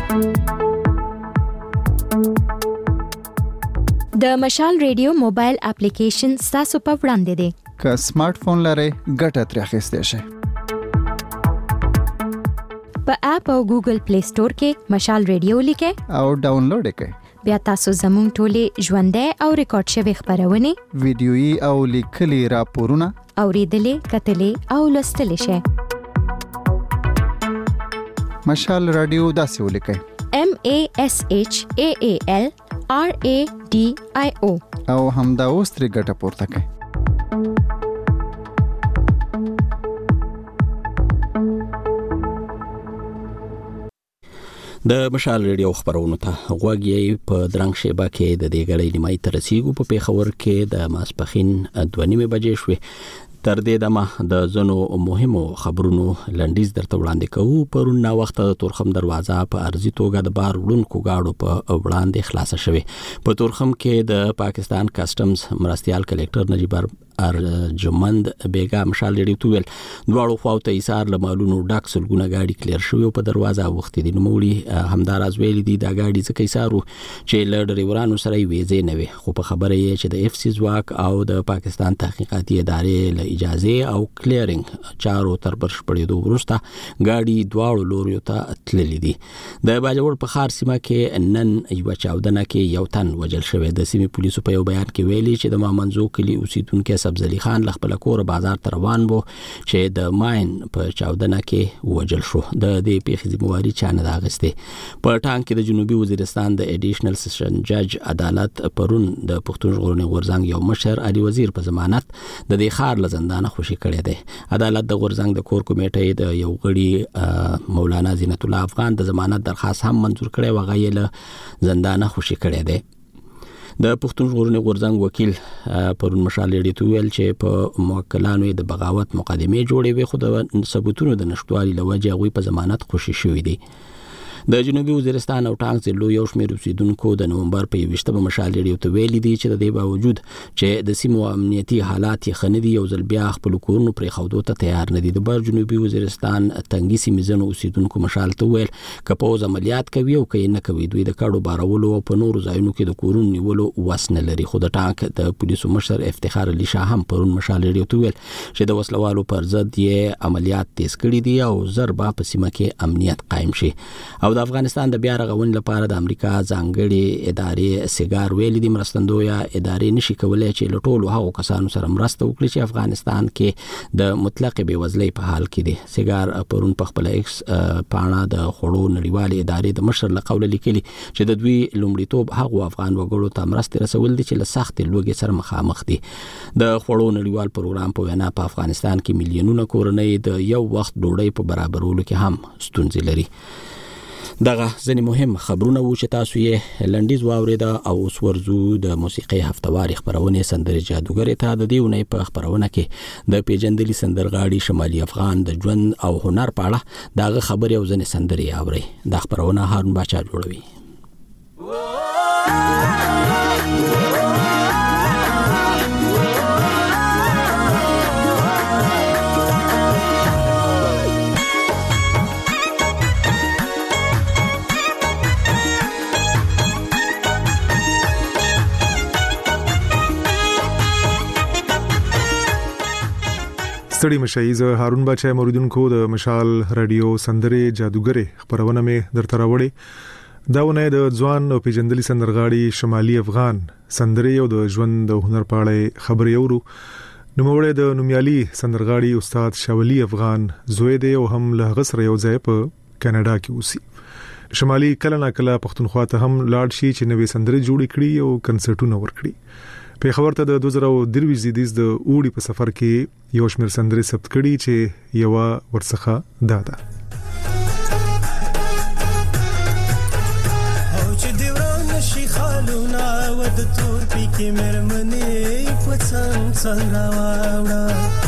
د مشال ریډیو موبایل اپلیکیشن تاسو په وړاندې دی. که سمارټ فون لرئ ګټه ترې اخیستی شئ. په اپ او ګوګل پلی سٹور کې مشال ریډیو لیکئ او ډاونلوډ یې کړئ. بیا تاسو زموږ ټولې ژوندۍ او ریکارډ شوي خبرونه ویډیويي او لیکلي راپورونه اوریدلې کتلې او لوستلې شئ. مشال رادیو داسې ولیکئ M A S H A A L R A D I O او همدا اوس ترې ګټه پورته کړئ. د مشال ریډیو خبرونو ته غوږ یې په درنګ شیبه کې د دې غړې نیمای تر رسیدو په پیښور کې د ماسپخین دوه نیمه بجې شوې. تر دې دمه د زنو مهمو خبرونو لنډیز درته وړاندې کوو. پرون نا وخت د تورخم دروازه په ارزي توګه د بار وړونکو گاډو په وړاندې خلاصه شوه. په تورخم کې د پاکستان کسٹمز مرستيال کلیکټر نجیب ارجمند بیگا مشال ریډیو تویل دواړو خواو ته ایثار لمالونو ډاک سلګونه گاډي کلیر شوی په دروازه وخت دي نوموړي همداراز ویل دي دا گاډي ځکه ایثارو چې ل ډریورانو سره ویزه نه وي. خو په خبره یې چې د اف سی ځواک او د پاکستان تحقیقاتي ادارې له اجازه او کلیرینګ چارو تر برشپړېدو وروسته گاډي دواړو لوريو ته تللې دي. د باجوړ په خار سیمه کې نن یو چاودنه کې یو تن وجل شوی. د سیمې پولیسو په یو بیان کې ویلي چې د مامنځو کلی اوسیدونکو سبز علي خان لخپل کور بازار ته روان وو چې د ماین په چاودنه کې وجل شو. د دې پیښې ذمہواری چا نه اخیسته. په ټانک کې د جنوبي وزیرستان د اډیشنل سیشن جج عدالت پرون د پښتون ژغورنې غورځنګ یو مشر علي وزیر په ضمانت د دې خار لزندانه خوشي کړی دی. عدالت د غورځنګ د کور کمیټې د یو غړي مولانا زینت الله افغان د ضمانت درخواست هم منزور کړی و غیله زندانه خوشي کړی دی. د پښتون ژغورنې غورځنګ وکیل پرون مشال ریډیو ته ویل چې په موکلانو د بغاوت مقدمه جوړې وي خو د ثبوتونو د نشټوالي لوجه غوي په ضمانت خوشي شوې دي. د جنوبي وزیرستان او ټانک ضلعو یو شمېر اوسیدونکو د نومبر په یوشتمه مشال ریډیو ته ویلي دي چې د دې باوجود چې د سیمو امنیتي حالات یې خندي یو ځل بیا خپل کورونو پرې خودو ته تیار نه دي. د بر جنوبي وزیرستان تنګي سیمې زنو اوسیدونکو مشال ته ویل کپوز عملیات کوي او کین نه کوي دوی د کډو بارولو او په نورو ځایونو کې د کورونو نیولو وسنه لري. خو د ټانک د پولیسو مشر افتخار علي شاه هم پرون مشال ریډیو ته ویل چې د وسلوالو پر ضد یې عملیات تیز کړي دي او ضربه په سیمه کې امنیت قائم شي. او د افغانستان د بیا رغونې لپاره د امریکا ځانګړي ادارې سیګار ویلي دي مرستندویا ادارې نشي کولای چې له ټولو هغو کسانو سره مرسته وکړي چې افغانستان کې د مطلق بېوزلۍ په حال کې دي. سیګار پرون په خپل ایکس پاڼه د خړو نړیوالې ادارې د مشر له قوله لیکلي چې د دوی لومړیتوب هغو افغان وګړو ته مرسته رسول دي چې له سخت لوږې سره مخامخ دي. د خړو نړیوال پروګرام په وینا په افغانستان کې میلیونونه کورنۍ د یو وخت ډوډۍ په برابرولو کې هم ستونزې لري. دغه ځنې مهم خبرونه وو چې تاسو یې لنډیز واوریده او اوس ورزو د موسیقي هفتواري خبرونه سندرې جادوګر ته د دیونه په خبرونه کې د پیجندلي سندرغاړي شمالي افغان د ژوند او هنر په اړه دغه خبرې او ځنې سندرې اوري. د خبرونه هارون باچا جوړوي. ستړي مشایز هارون بچا موریدونکو د مشال رادیو سندرې جادوګر خبرونه مې درته راوړې. داونه د ځوان او پیجندلي سندرغاړي شمالي افغان سندرې او د ژوند او هنر په اړه خبرې اورو. نوموړی د نومیالي سندرغاړي استاد شاولي افغان زوی دی او هم له غسر یو ځای په کاناډا کې اوسي. شمالي کله نا کله پښتونخوا ته هم لاړ شي چې نوې سندرې جوړې کړي او کنسرټونه ورکړي. په خبر ته د دوه زره درویش زیدیز د اوړي په سفر کې یو شمېر سندرې ثبت کړي چې یو ورڅخه دادا او چې دیوران شي خالونه ود تور پی کې مرمنې پڅنګ څنګه واوړه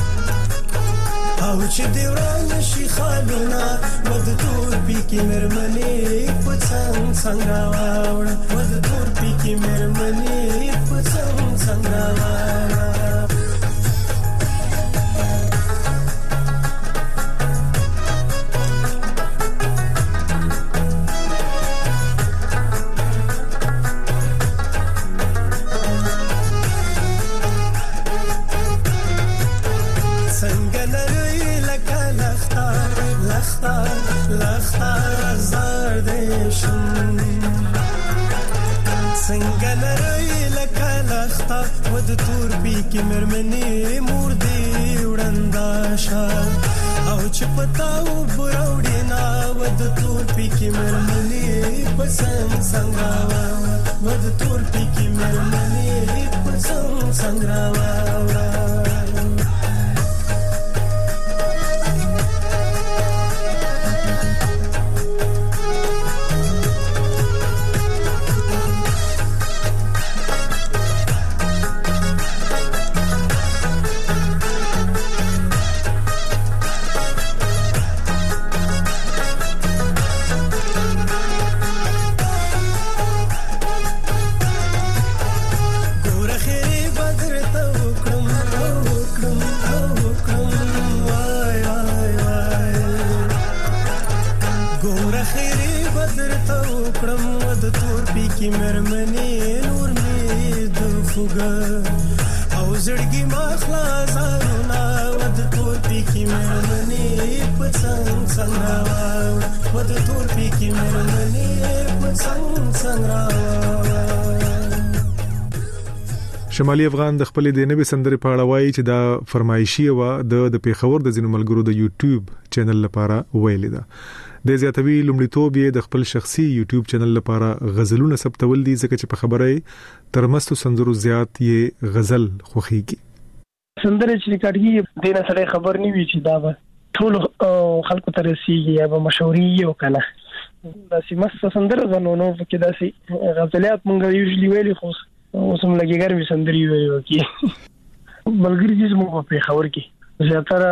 او چې دیوران شي خالونه ود تور پی کې مرمنې پڅنګ څنګه واوړه ود تور پی کې مرمنې پڅنګ څنګه واوړه ود تور پی کې مرمنې مور دې وړندا شا او چې پتاو براوډي نا ود تور پکې مرمنې پسند څنګه ود تور پکې مرمنې پسند څنګه شمالي افغان د خپل د نوې سندرې په اړه وایي چې دا فرمایشي و د د پیښور د ځینو ملګرو د یوټیوب چینل لپاره ویل ده. د زیاتوي لومړیتوب یې د خپل شخصي یوټیوب چینل لپاره غزلونه ثبتول دي ځکه چې په خبره ترمستو سندرو زیات یې غزل خوخيږي. سندره چې کاټي دینه سره خبر نه وی چې دا به ټول خلکو ته رسیږي یا به مشهوري یو کنه. دا سیمه سندره زنونو کې دا سي غزلات مونږ یوزلی ویلي خو اوسم لګي ګرمي سندري ویلو کې بلګری چې موږ په خبر کې زیاتره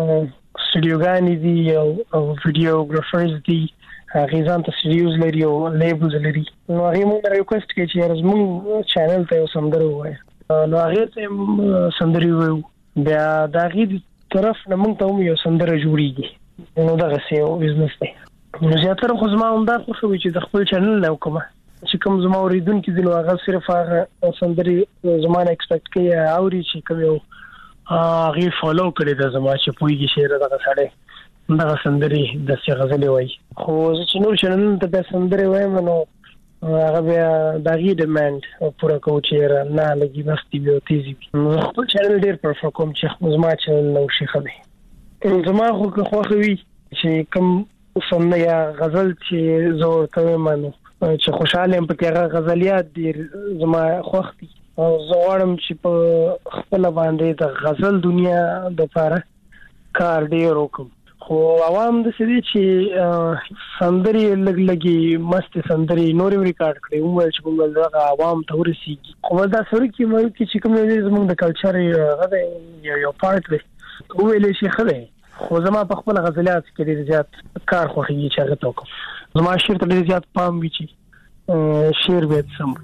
سټډیوګانی دي او ویډیوګرافرز دي غیزان ته سټډیوز لري او لیبلز لري نو هغه موږ ریکوست کوي چې زموږ چینل ته سندره وایي نو هغه ته سندري وایو بیا دا غي طرف نه موږ ته یو سندره جوړیږي نو دا غسیو بزنس دی نو زیاتره خو زما هم دا خو چې د خپل چینل له کومه چې کوم زما اوریدونکو دي نو هغه صرف هغه سندري زمانه ایکسپیکټ کوي اوري چې کوم یو هغه فالو کړي د زما چې پويږي شعر دغه سړی دغه سندري د څه غزلې وایي خو چې نو چینل ته د سندري وایم نو هغه بیا دغه ډیماند پوره کوي چې نه لګي بس دی یو تیزی خپل چینل ډیر پرفور کوم چې زما چینل نو شي خبي زما خو خو خوي چې کوم سمنه یا غزل چې زور کوي مانو چې خوشاله هم پکې هغه غزلیات ډیر زما خوختي او زوړم چې په خپل باندې د غزل دنیا د لپاره کار ډیر وکم خو عوام د سړي چې سندري لګ لګي مست سندري نورې ریکارډ کړې موږ چې موږ د عوام ته ورسیږي خو دا سره کې مې چې کوم زموږ د کلچر هغه یو پارت دی ویلې شي خله خو زما په خپل غزلیات کې ډیر زیات کار خوخي چې هغه توکم زما شعر ته ډیر زیات پام وی چې شعر به سم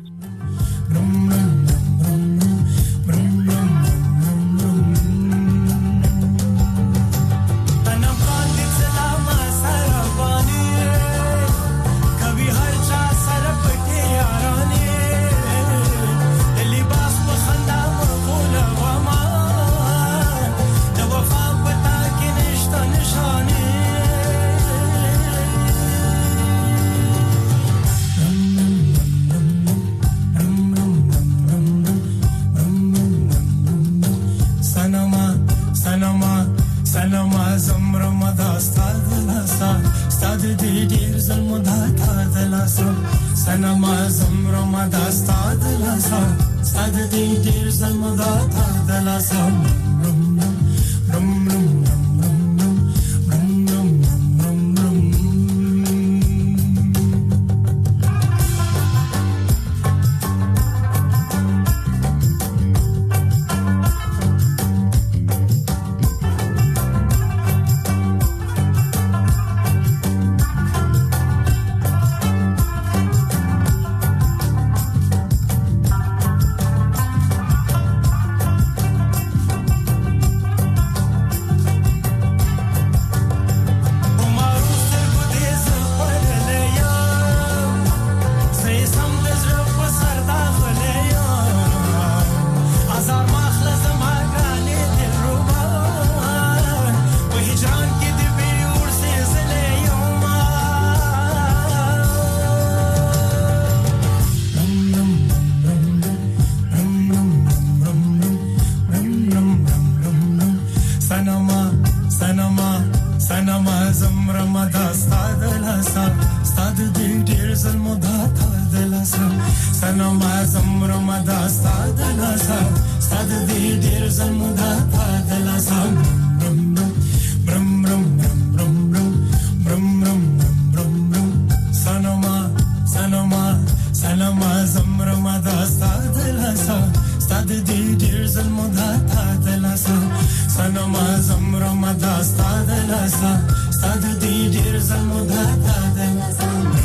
سنما زمرم داستا دلاسا ستاد دی ډیر زلمدا تا دلاسا برم برم برم برم برم برم برم برم برم سنما سنما سنما زمرم داستا دلاسا ستاد دی ډیر زلمدا تا دلاسا سنما زمرم داستا دلاسا ستاد دی ډیر زلمدا تا دلاسا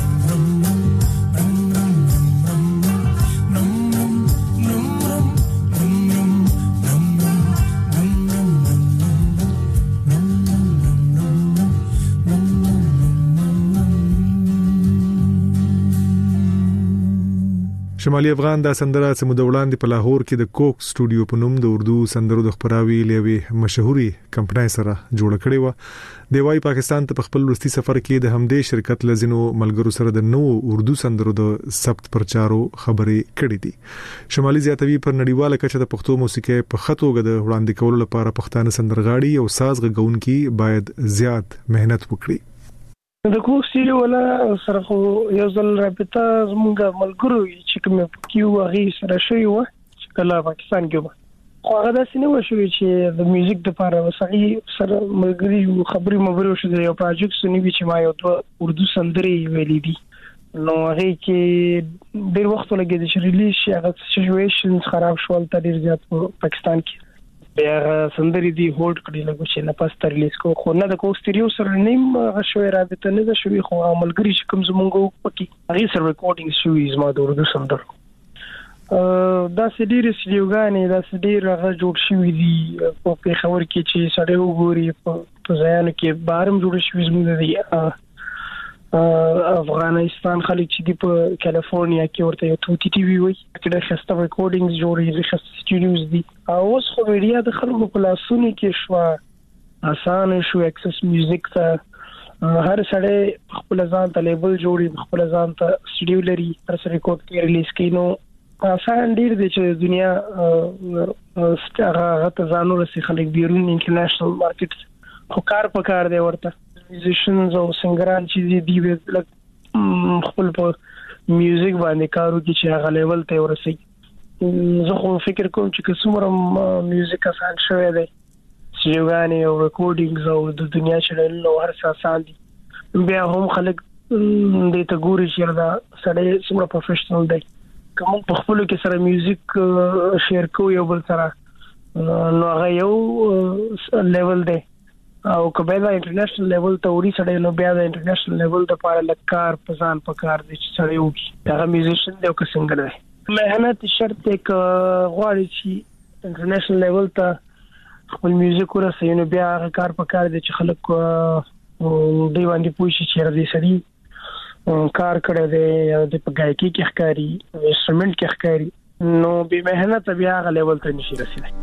شمالي افغان دا سندره چې مو د وړاندې په لاهور کې د کوک سټوډیو په نوم د اردو سندرو د خبراوي لوي مشهوري کمپنۍ سره جوړ کړي و د وايي پاکستان ته په خپل ورستي سفر کې د همدې شرکت لزینو ملګرو سره د نو اردو سندرو د ثبت پرچارو خبرې کړې دي شمالي زیاتوي پر نړیواله کچه د پښتو موسیقي په خطوګه د وړاندې کولو لپاره پښتانه سندرغاړي او ساز غونکي باید زیات مهنت وکړي د کوک سټوډیو ولا سره خو یو ځل رابطه زموږ ملګرو چې کوم کیو هغه سره شوی و چې کله پاکستان کې و خو هغه د سینما شوی چې د میوزیک د لپاره وسعي سره ملګری خبري مبرو شو د یو پروژیکټ سنوي چې ما یو د اردو سندرې ویلې دي نو هغه کې ډېر وخت لګیږي چې ریلیز شي هغه سچويشنز خراب شول تر ډېر زیات په پاکستان کې بیا سندري دی هولډ کړی لګو چې نه پاس تر ریلیز کو خو نه د کوک سټوډیو سره نیم غشوي رابطه نه ده شوی خو عملګری چې کوم زمونږ پکې هغه سره ریکارډینګ شوی زما د اردو سندرو دا سډیر سټوډیوګانې دا سډیر هغه جوړ شوی دی په پیښور کې چې سړی وګوري په ځایانو کې بارم جوړ شوی زموږ دی افغانستان خلک چې دی په کالیفورنیا کې ورته یو توتی ټي وي وي چې د خسته ریکارډینګز جوړي د خسته سټوډیوز دي اوس خو میډیا د خلکو په لاسونو کې شو آسان شو اکسس میوزیک ته هر سړی خپل ځان ته لیبل جوړي خپل ځان ته سټوډیو لري تر څو ریکارډ کې ریلیز کوي نو آسان ډیر دی چې دنیا ستاره ته ځانو رسي خلک بیرون انټرنیشنل مارکیټ خو کار په کار دی ورته میوزیشنز او سنگران چې دی وی خپل په میوزیک باندې کارو کې چې هغه لیول ته ورسي زه خو فکر کوم چې کومره میوزیک آسان شوی دی چې غانې او ریکارډینګز او د دنیا چلل نو هر څه آسان دي بیا هم خلک دې ته ګوري چې دا سړی څومره پروفیشنل دی کوم په خپل کې سره میوزیک شیر کوي یو بل سره نو هغه یو لیول دی او کبه دا انټرنیشنل لیول ته وړي سړی نو بیا د انټرنیشنل لیول د لپاره لکار پسان پکار دي چې سړی وږي هغه میوزیشن دی او که سنگر دی مهنت شرط یک غواړي چې انټرنیشنل لیول ته خپل میوزیک ورسوي نو بیا هغه کار پکار دي چې خلک دی باندې پوه شي چې دې سړی کار کړی دی د په گایکی کې ښکاری انسټرومنټ کې ښکاری نو به مهنت بیا هغه لیول ته نشي رسیدای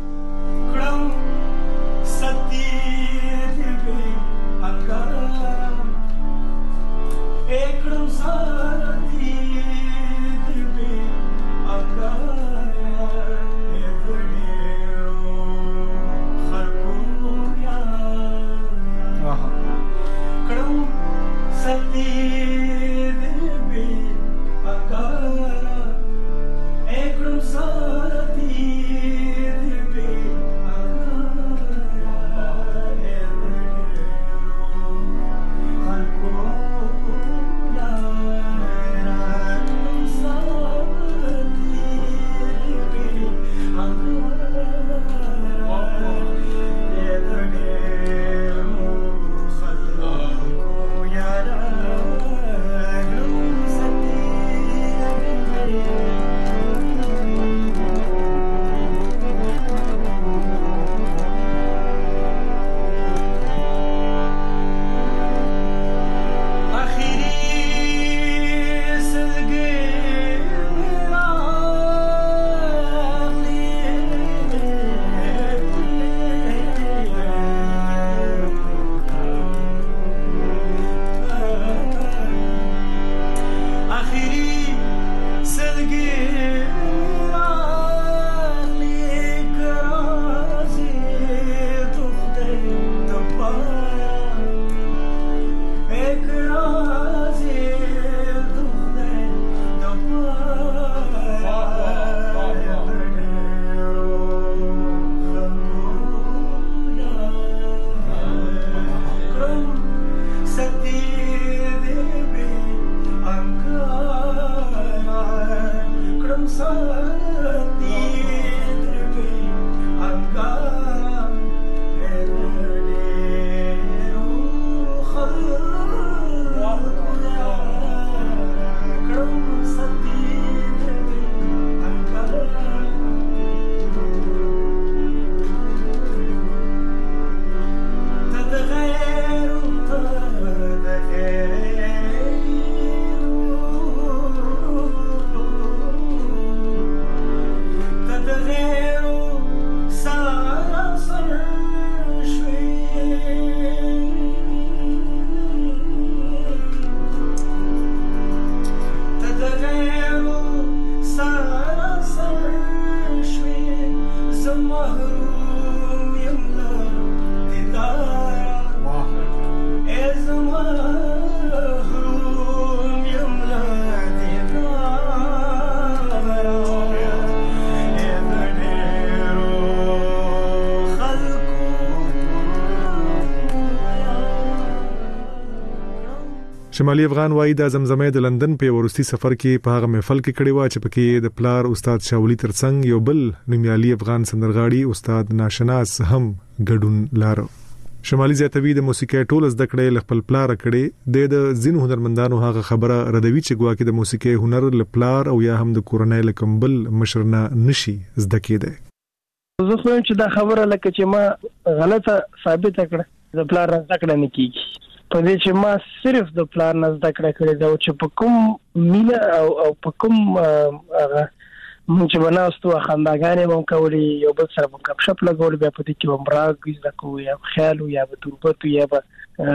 شمالي افغان وایي د زمزمې د لندن په ورستي سفر کې په هغه محفل کې کړي و چې پکې د پلار استاد شاولي ترڅنګ یو بل نومیالي افغان سندرغاړي استاد ناشناس هم ګډون لارو. شمالي زیاتوي د موسیقي ټول زده کړې خپل پلار کړي د زینو هنرمندانو هغه خبره ردوي چې ګواکې د موسیقي هنر لپلار او یا هم د کورنۍ لکمبل مشرنه نشي زده کېده. زه خو چې دا خبره لکه چې ما غلطه ثابت کړه د پلار زده کړه نه کیږي په دې چې ما صرف د پلان نه زده کړه کړې دا چې په کوم مینا او او په کوم هغه مونږ چې بناستو خنداګانې مونږ کولې یو بل سره مونږ کپ شپ لګول بیا په دې کې ومراګ زده کوو یا خیال یا به تربت یا به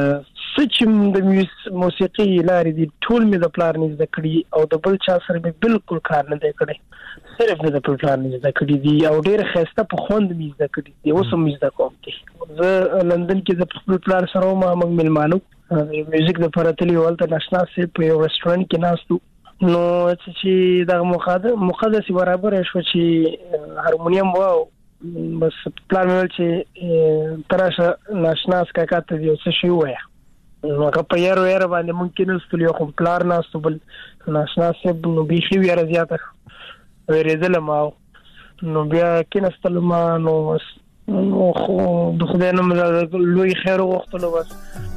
سچم د موسیقي لارې دي ټول مې د پلان نه زده کړې او د بل چا سره مې بالکل کار نه دی کړی صرف د پلان نه زده کړې دي او ډېر خسته په خوند مې زده کړې دي اوس هم زده کوم دي. زه لندن کې د خپل پلان سره ما موږ ملمانو میوزیک د پراتلی ولته ناشنا سي په یو رستورانت کې ناستو نو چې دا مقدس مقدس برابر شو چې هارمونیم واو بس پلان مې چې تراشه ناشنا سکا ته یو څه شی وای نو که په یارو یاره باندې ممکن است یو خپل پلان ناستو بل ناشنا سي نو به شي یاره زیاته ورېدل ما نو بیا کینستل ما نو نو خو د خدای نوم لوی خیر وختلو بس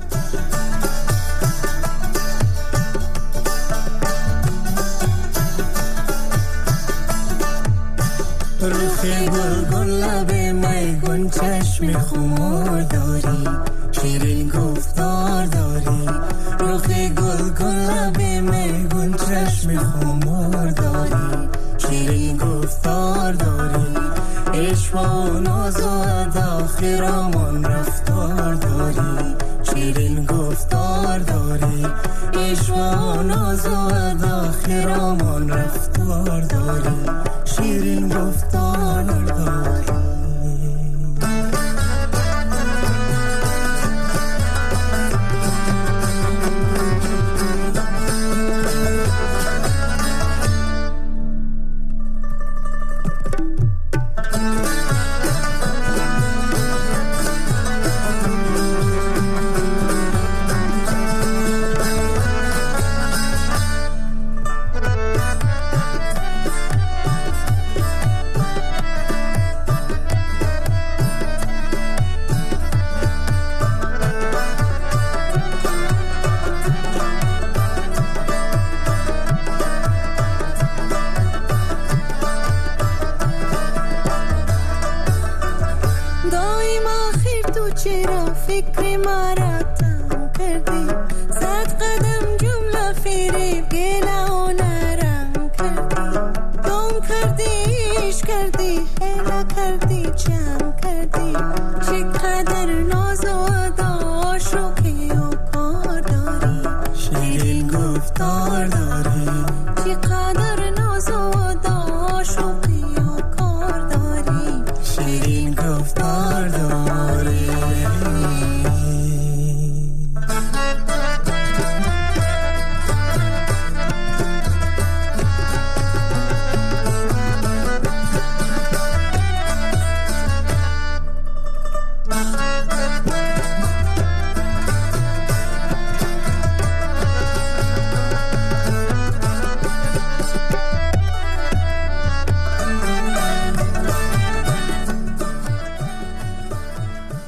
روخ گل گلابه میگون چشم خمار داری شیرین گفتار داری روخ گل گلابه میگون چشم خمار داری شیرین گفتار داری عشق و ناز و ادا خیرامون رفتار داری شیرین گفتار داری عشق و ناز و ادا خیرامون رفتار داری شیرین گفتار داری فکر مارا تم کردی صد قدم جمله فریب گله و نرم کردی گم کردی عشق کردی حیله کردی جمع کردی چقدر ناز و ادا عاشقی و کار داری شیرین گفتار داری چقدر ناز و ادا عاشقی و کار داری شیرین گفتار داری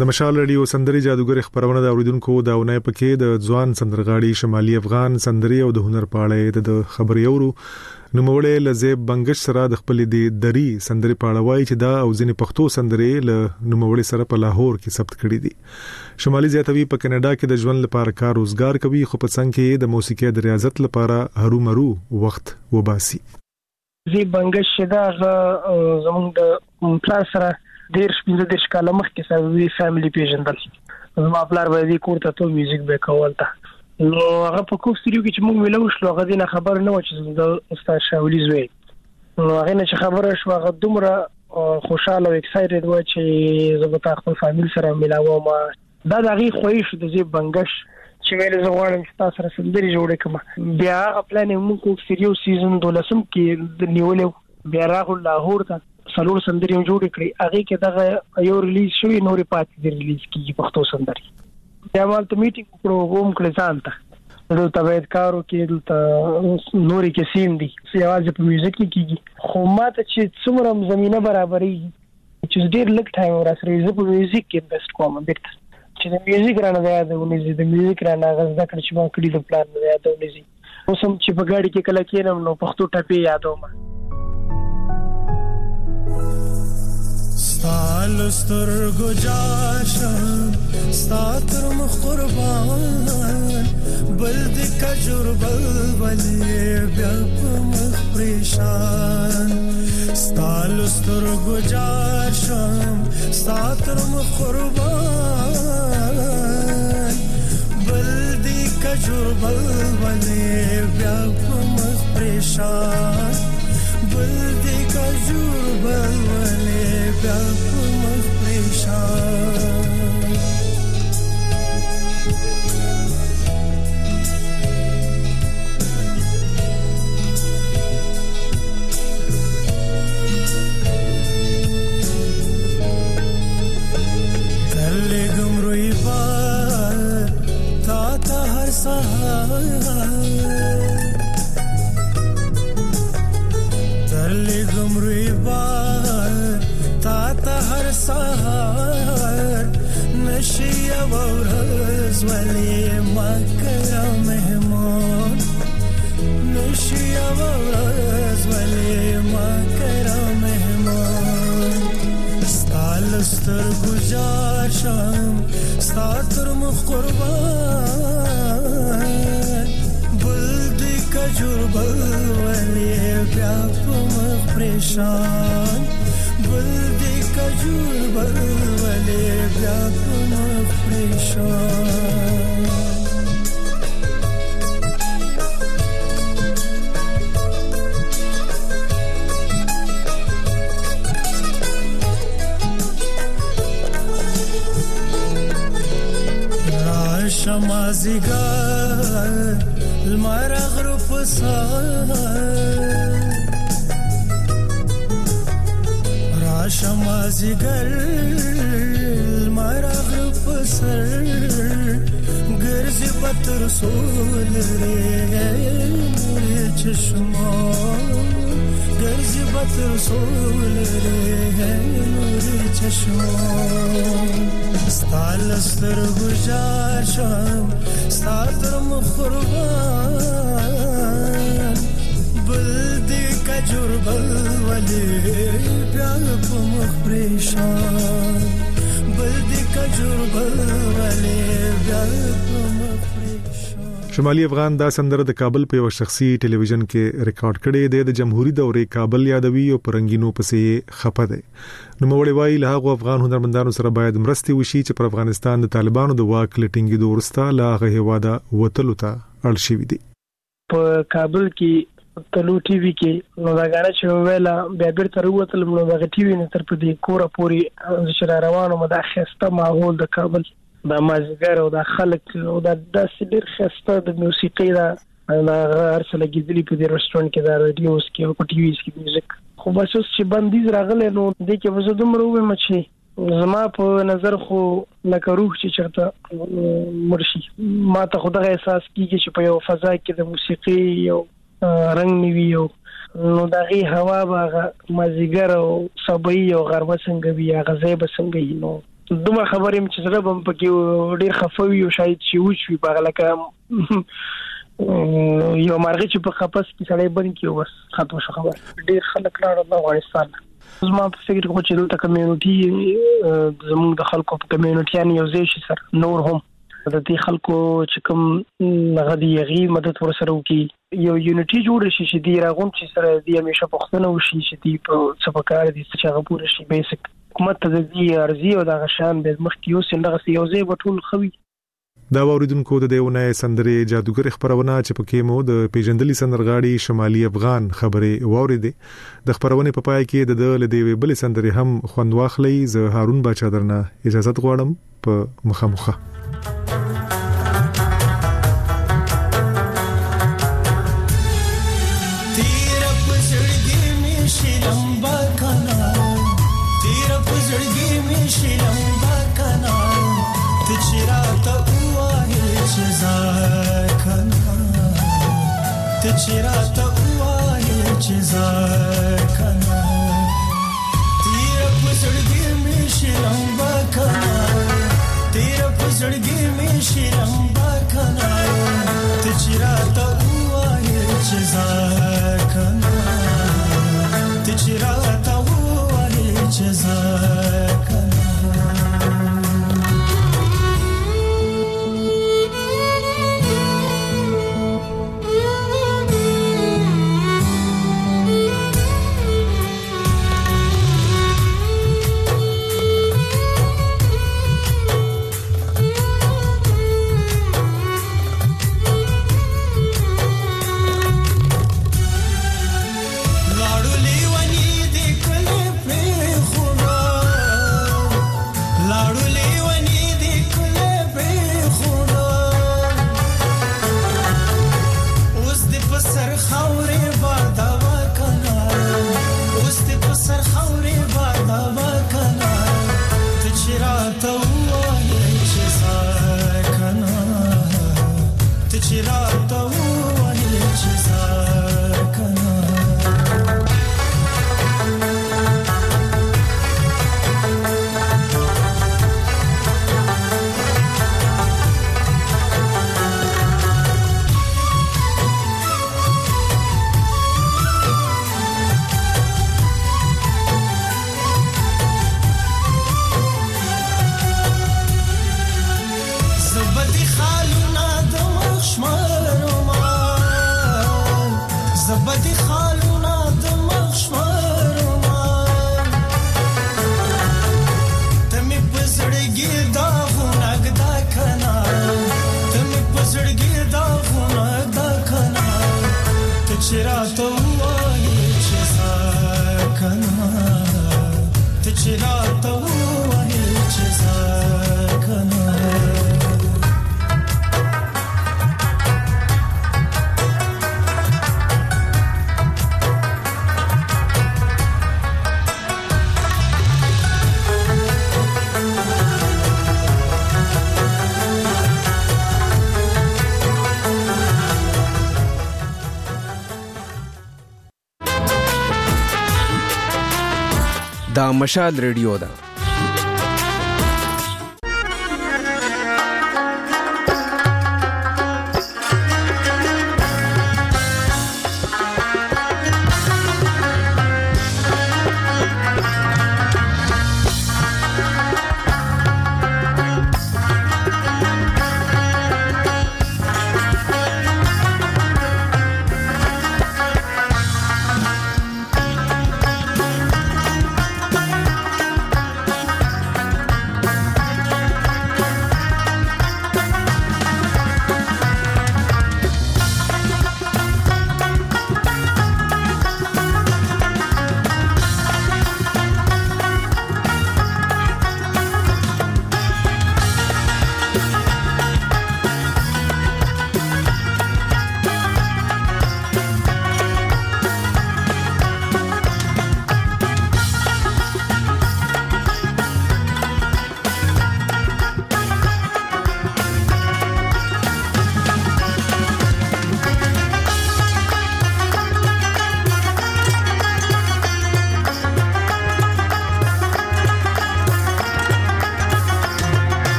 د مشال رادیو سندري جادوګر خبرونه د اوریدونکو دا ونه پکې د ځوان سندرغاړي شمالي افغان سندري او د هنر پاړې د خبري اورو نو موړې لزیب بنگش سره د خپل دی دري سندري پاړوي چې دا او ځنې پښتو سندري له نو موړې سره په لاهور کې ثبت کړې دي شمالي زیاتوي په کینیډا کې د ژوند لپاره کار روزګار کوي خو په څنګه کې د موسیقي د ریاضت لپاره هرو مرو وخت وباسي زی بنگش دا زمونږ د پلان سره ډیر شپږ د شکاله مخکې سره وی فیملی پیژندل زما پلار باندې کوړه ته میوزیک به کول تا نو هغه په کوم سټډیو کې چې موږ ویلو شلو هغه دینه خبر نه و چې د استاد شاولی زوی نو هغه نه چې خبره شو هغه دومره خوشاله او ایکسایټډ و چې زه به خپل فامیل سره ملاوم دا دغه خوښ شو د زی بنگش چې ویل زه غواړم چې تاسو سره سندري جوړ کړم بیا هغه پلان موږ کوم سټډیو سیزن دولسم کې نیولې بیا راغله لاهور ته سلور سندري جوړ کړی هغه کې دغه یو ریلیز شوی نورې پاتې دی ریلیز کیږي پښتو سندري بیا مال ته میټینګ کړو کوم کله ځانته نو ته باید کارو کې دلته نورې کې سیم دي سیاواز په میوزیک کې کیږي خو ماته چې څومره زمينه برابرې چې ډېر لږ ټایم ورسره زه په میوزیک کې انویسټ کوم بیرته چې د میوزیک رانه یادونه د میوزیک رانه غزا کړ چې ما کړی د پلان نه یادونه زی اوسم چې په ګاډي کې کله کېنم نو پښتو ټاپي یادوم ستال سترګو جاشم ستاتر مخ قربان بل د کجور بل ولې بیا په مخ پریشان ستال سترګو جاشم ستاتر مخ قربان بل د کجور بل ولې بیا په مخ پریشان بل د کجور بل ولې بیا په مخ پریشان ترلې ګمروي بار تا ته هر سهار ترلې ګمروي بار تا ته هر سهار نشي ورځ ولې ما کرا مهمان نشي ورځ ولې ما کرا مهمان ستال ستر گزار شم ستاتر مخ قربان بل دی کجور بل ولې بیا په مخ پریشان بل دی کجور بل ولې بیا په مخ پریشان شمازیګر لمر غروب سار را شمازیګر لمر غروب سر ګرځي پتر سول ری چشمه ګرځي پتر سول ری چشمه ستال ستر گزار شم ستاتر مخربان بل دی کجور بل ولی بیا په مخ پریشان بل دی کجور بل ولی بیا په مخ پریشان شمالي افغان دا سندره د کابل په یو شخصي ټلویزیون کې ریکارډ کړي دی د جمهوریت دورې کابل یادوي او پرنګینو پسې خپه دی نو موړې وایي له هغه افغان هنرمندانو سره باید مرستي وشي چې پر افغانستان د طالبانو د واک لټینګي دورسته لا هغه هواده وتلو ته اړ شوی دی په کابل کې تلو ټي وي کې نو دا غاړه چې ویلا بیا بیرته وروتل نو دا ټي وي نه تر په دې کوره پوری چې روانو مده خسته ماحول د کابل د مازیګر او د خلک او د داسې ډېر خسته د موسیقي دا هر څه لګیدلی په دې ریسټورانټ کې دا رادیوس کې او په ټي وي کې میوزیک خو بس چې بندیز راغله نو د کې وزه دومره وې مچې زما په نظر خو لکه روح چې چرته مرشي ما ته خو دغه احساس کیږي چې په یو فضا کې د موسیقي یو رنگ نیوي او نو دغه هوا به مازیګر او صبحي او غرمه څنګه وي هغه ځای به څنګه نو دومره خبرې چې سره بم پکې ډیر خفوي او شاید چې وشوي په لکه یو مرغه چې په قفس کې سړی بند کیو بس ختم شو خبر ډیر خلک لاړل د افغانستان زما په فکر کې چې دلته کمیونټي زموږ د خلکو په کمیونټي یو ځای شي سر نور هم د دې خلکو چې کوم غدي یغي مدد ورسره وکي یو یونټي جوړ شي چې دی راغون چې سره دی همیشه پښتنه وشي چې دی په سپکار دي چې هغه پوره شي بیسیک حکومت ته د دې ارزي او د غشان د مخ کیو سندغه یو ځای وټول خوي دا اوریدونکو د دیونه سندري جادوګر خبرونه چې پکې مو د پیژندلي سندرغاړي شمالي افغان خبره واوریده د خبرونه په پای کې د لدی بل سندري هم خوند واخلي زه هارون بچا درنه اجازه غواړم په مخامخه چراته وایې چې ځکنا تیر پسړګي مې شلمبا کنا تیر پسړګي مې شلمبا کنا ته چراته وایې چې ځکنا ته چراته وایې چې ځکنا دا مشال ریډیو ده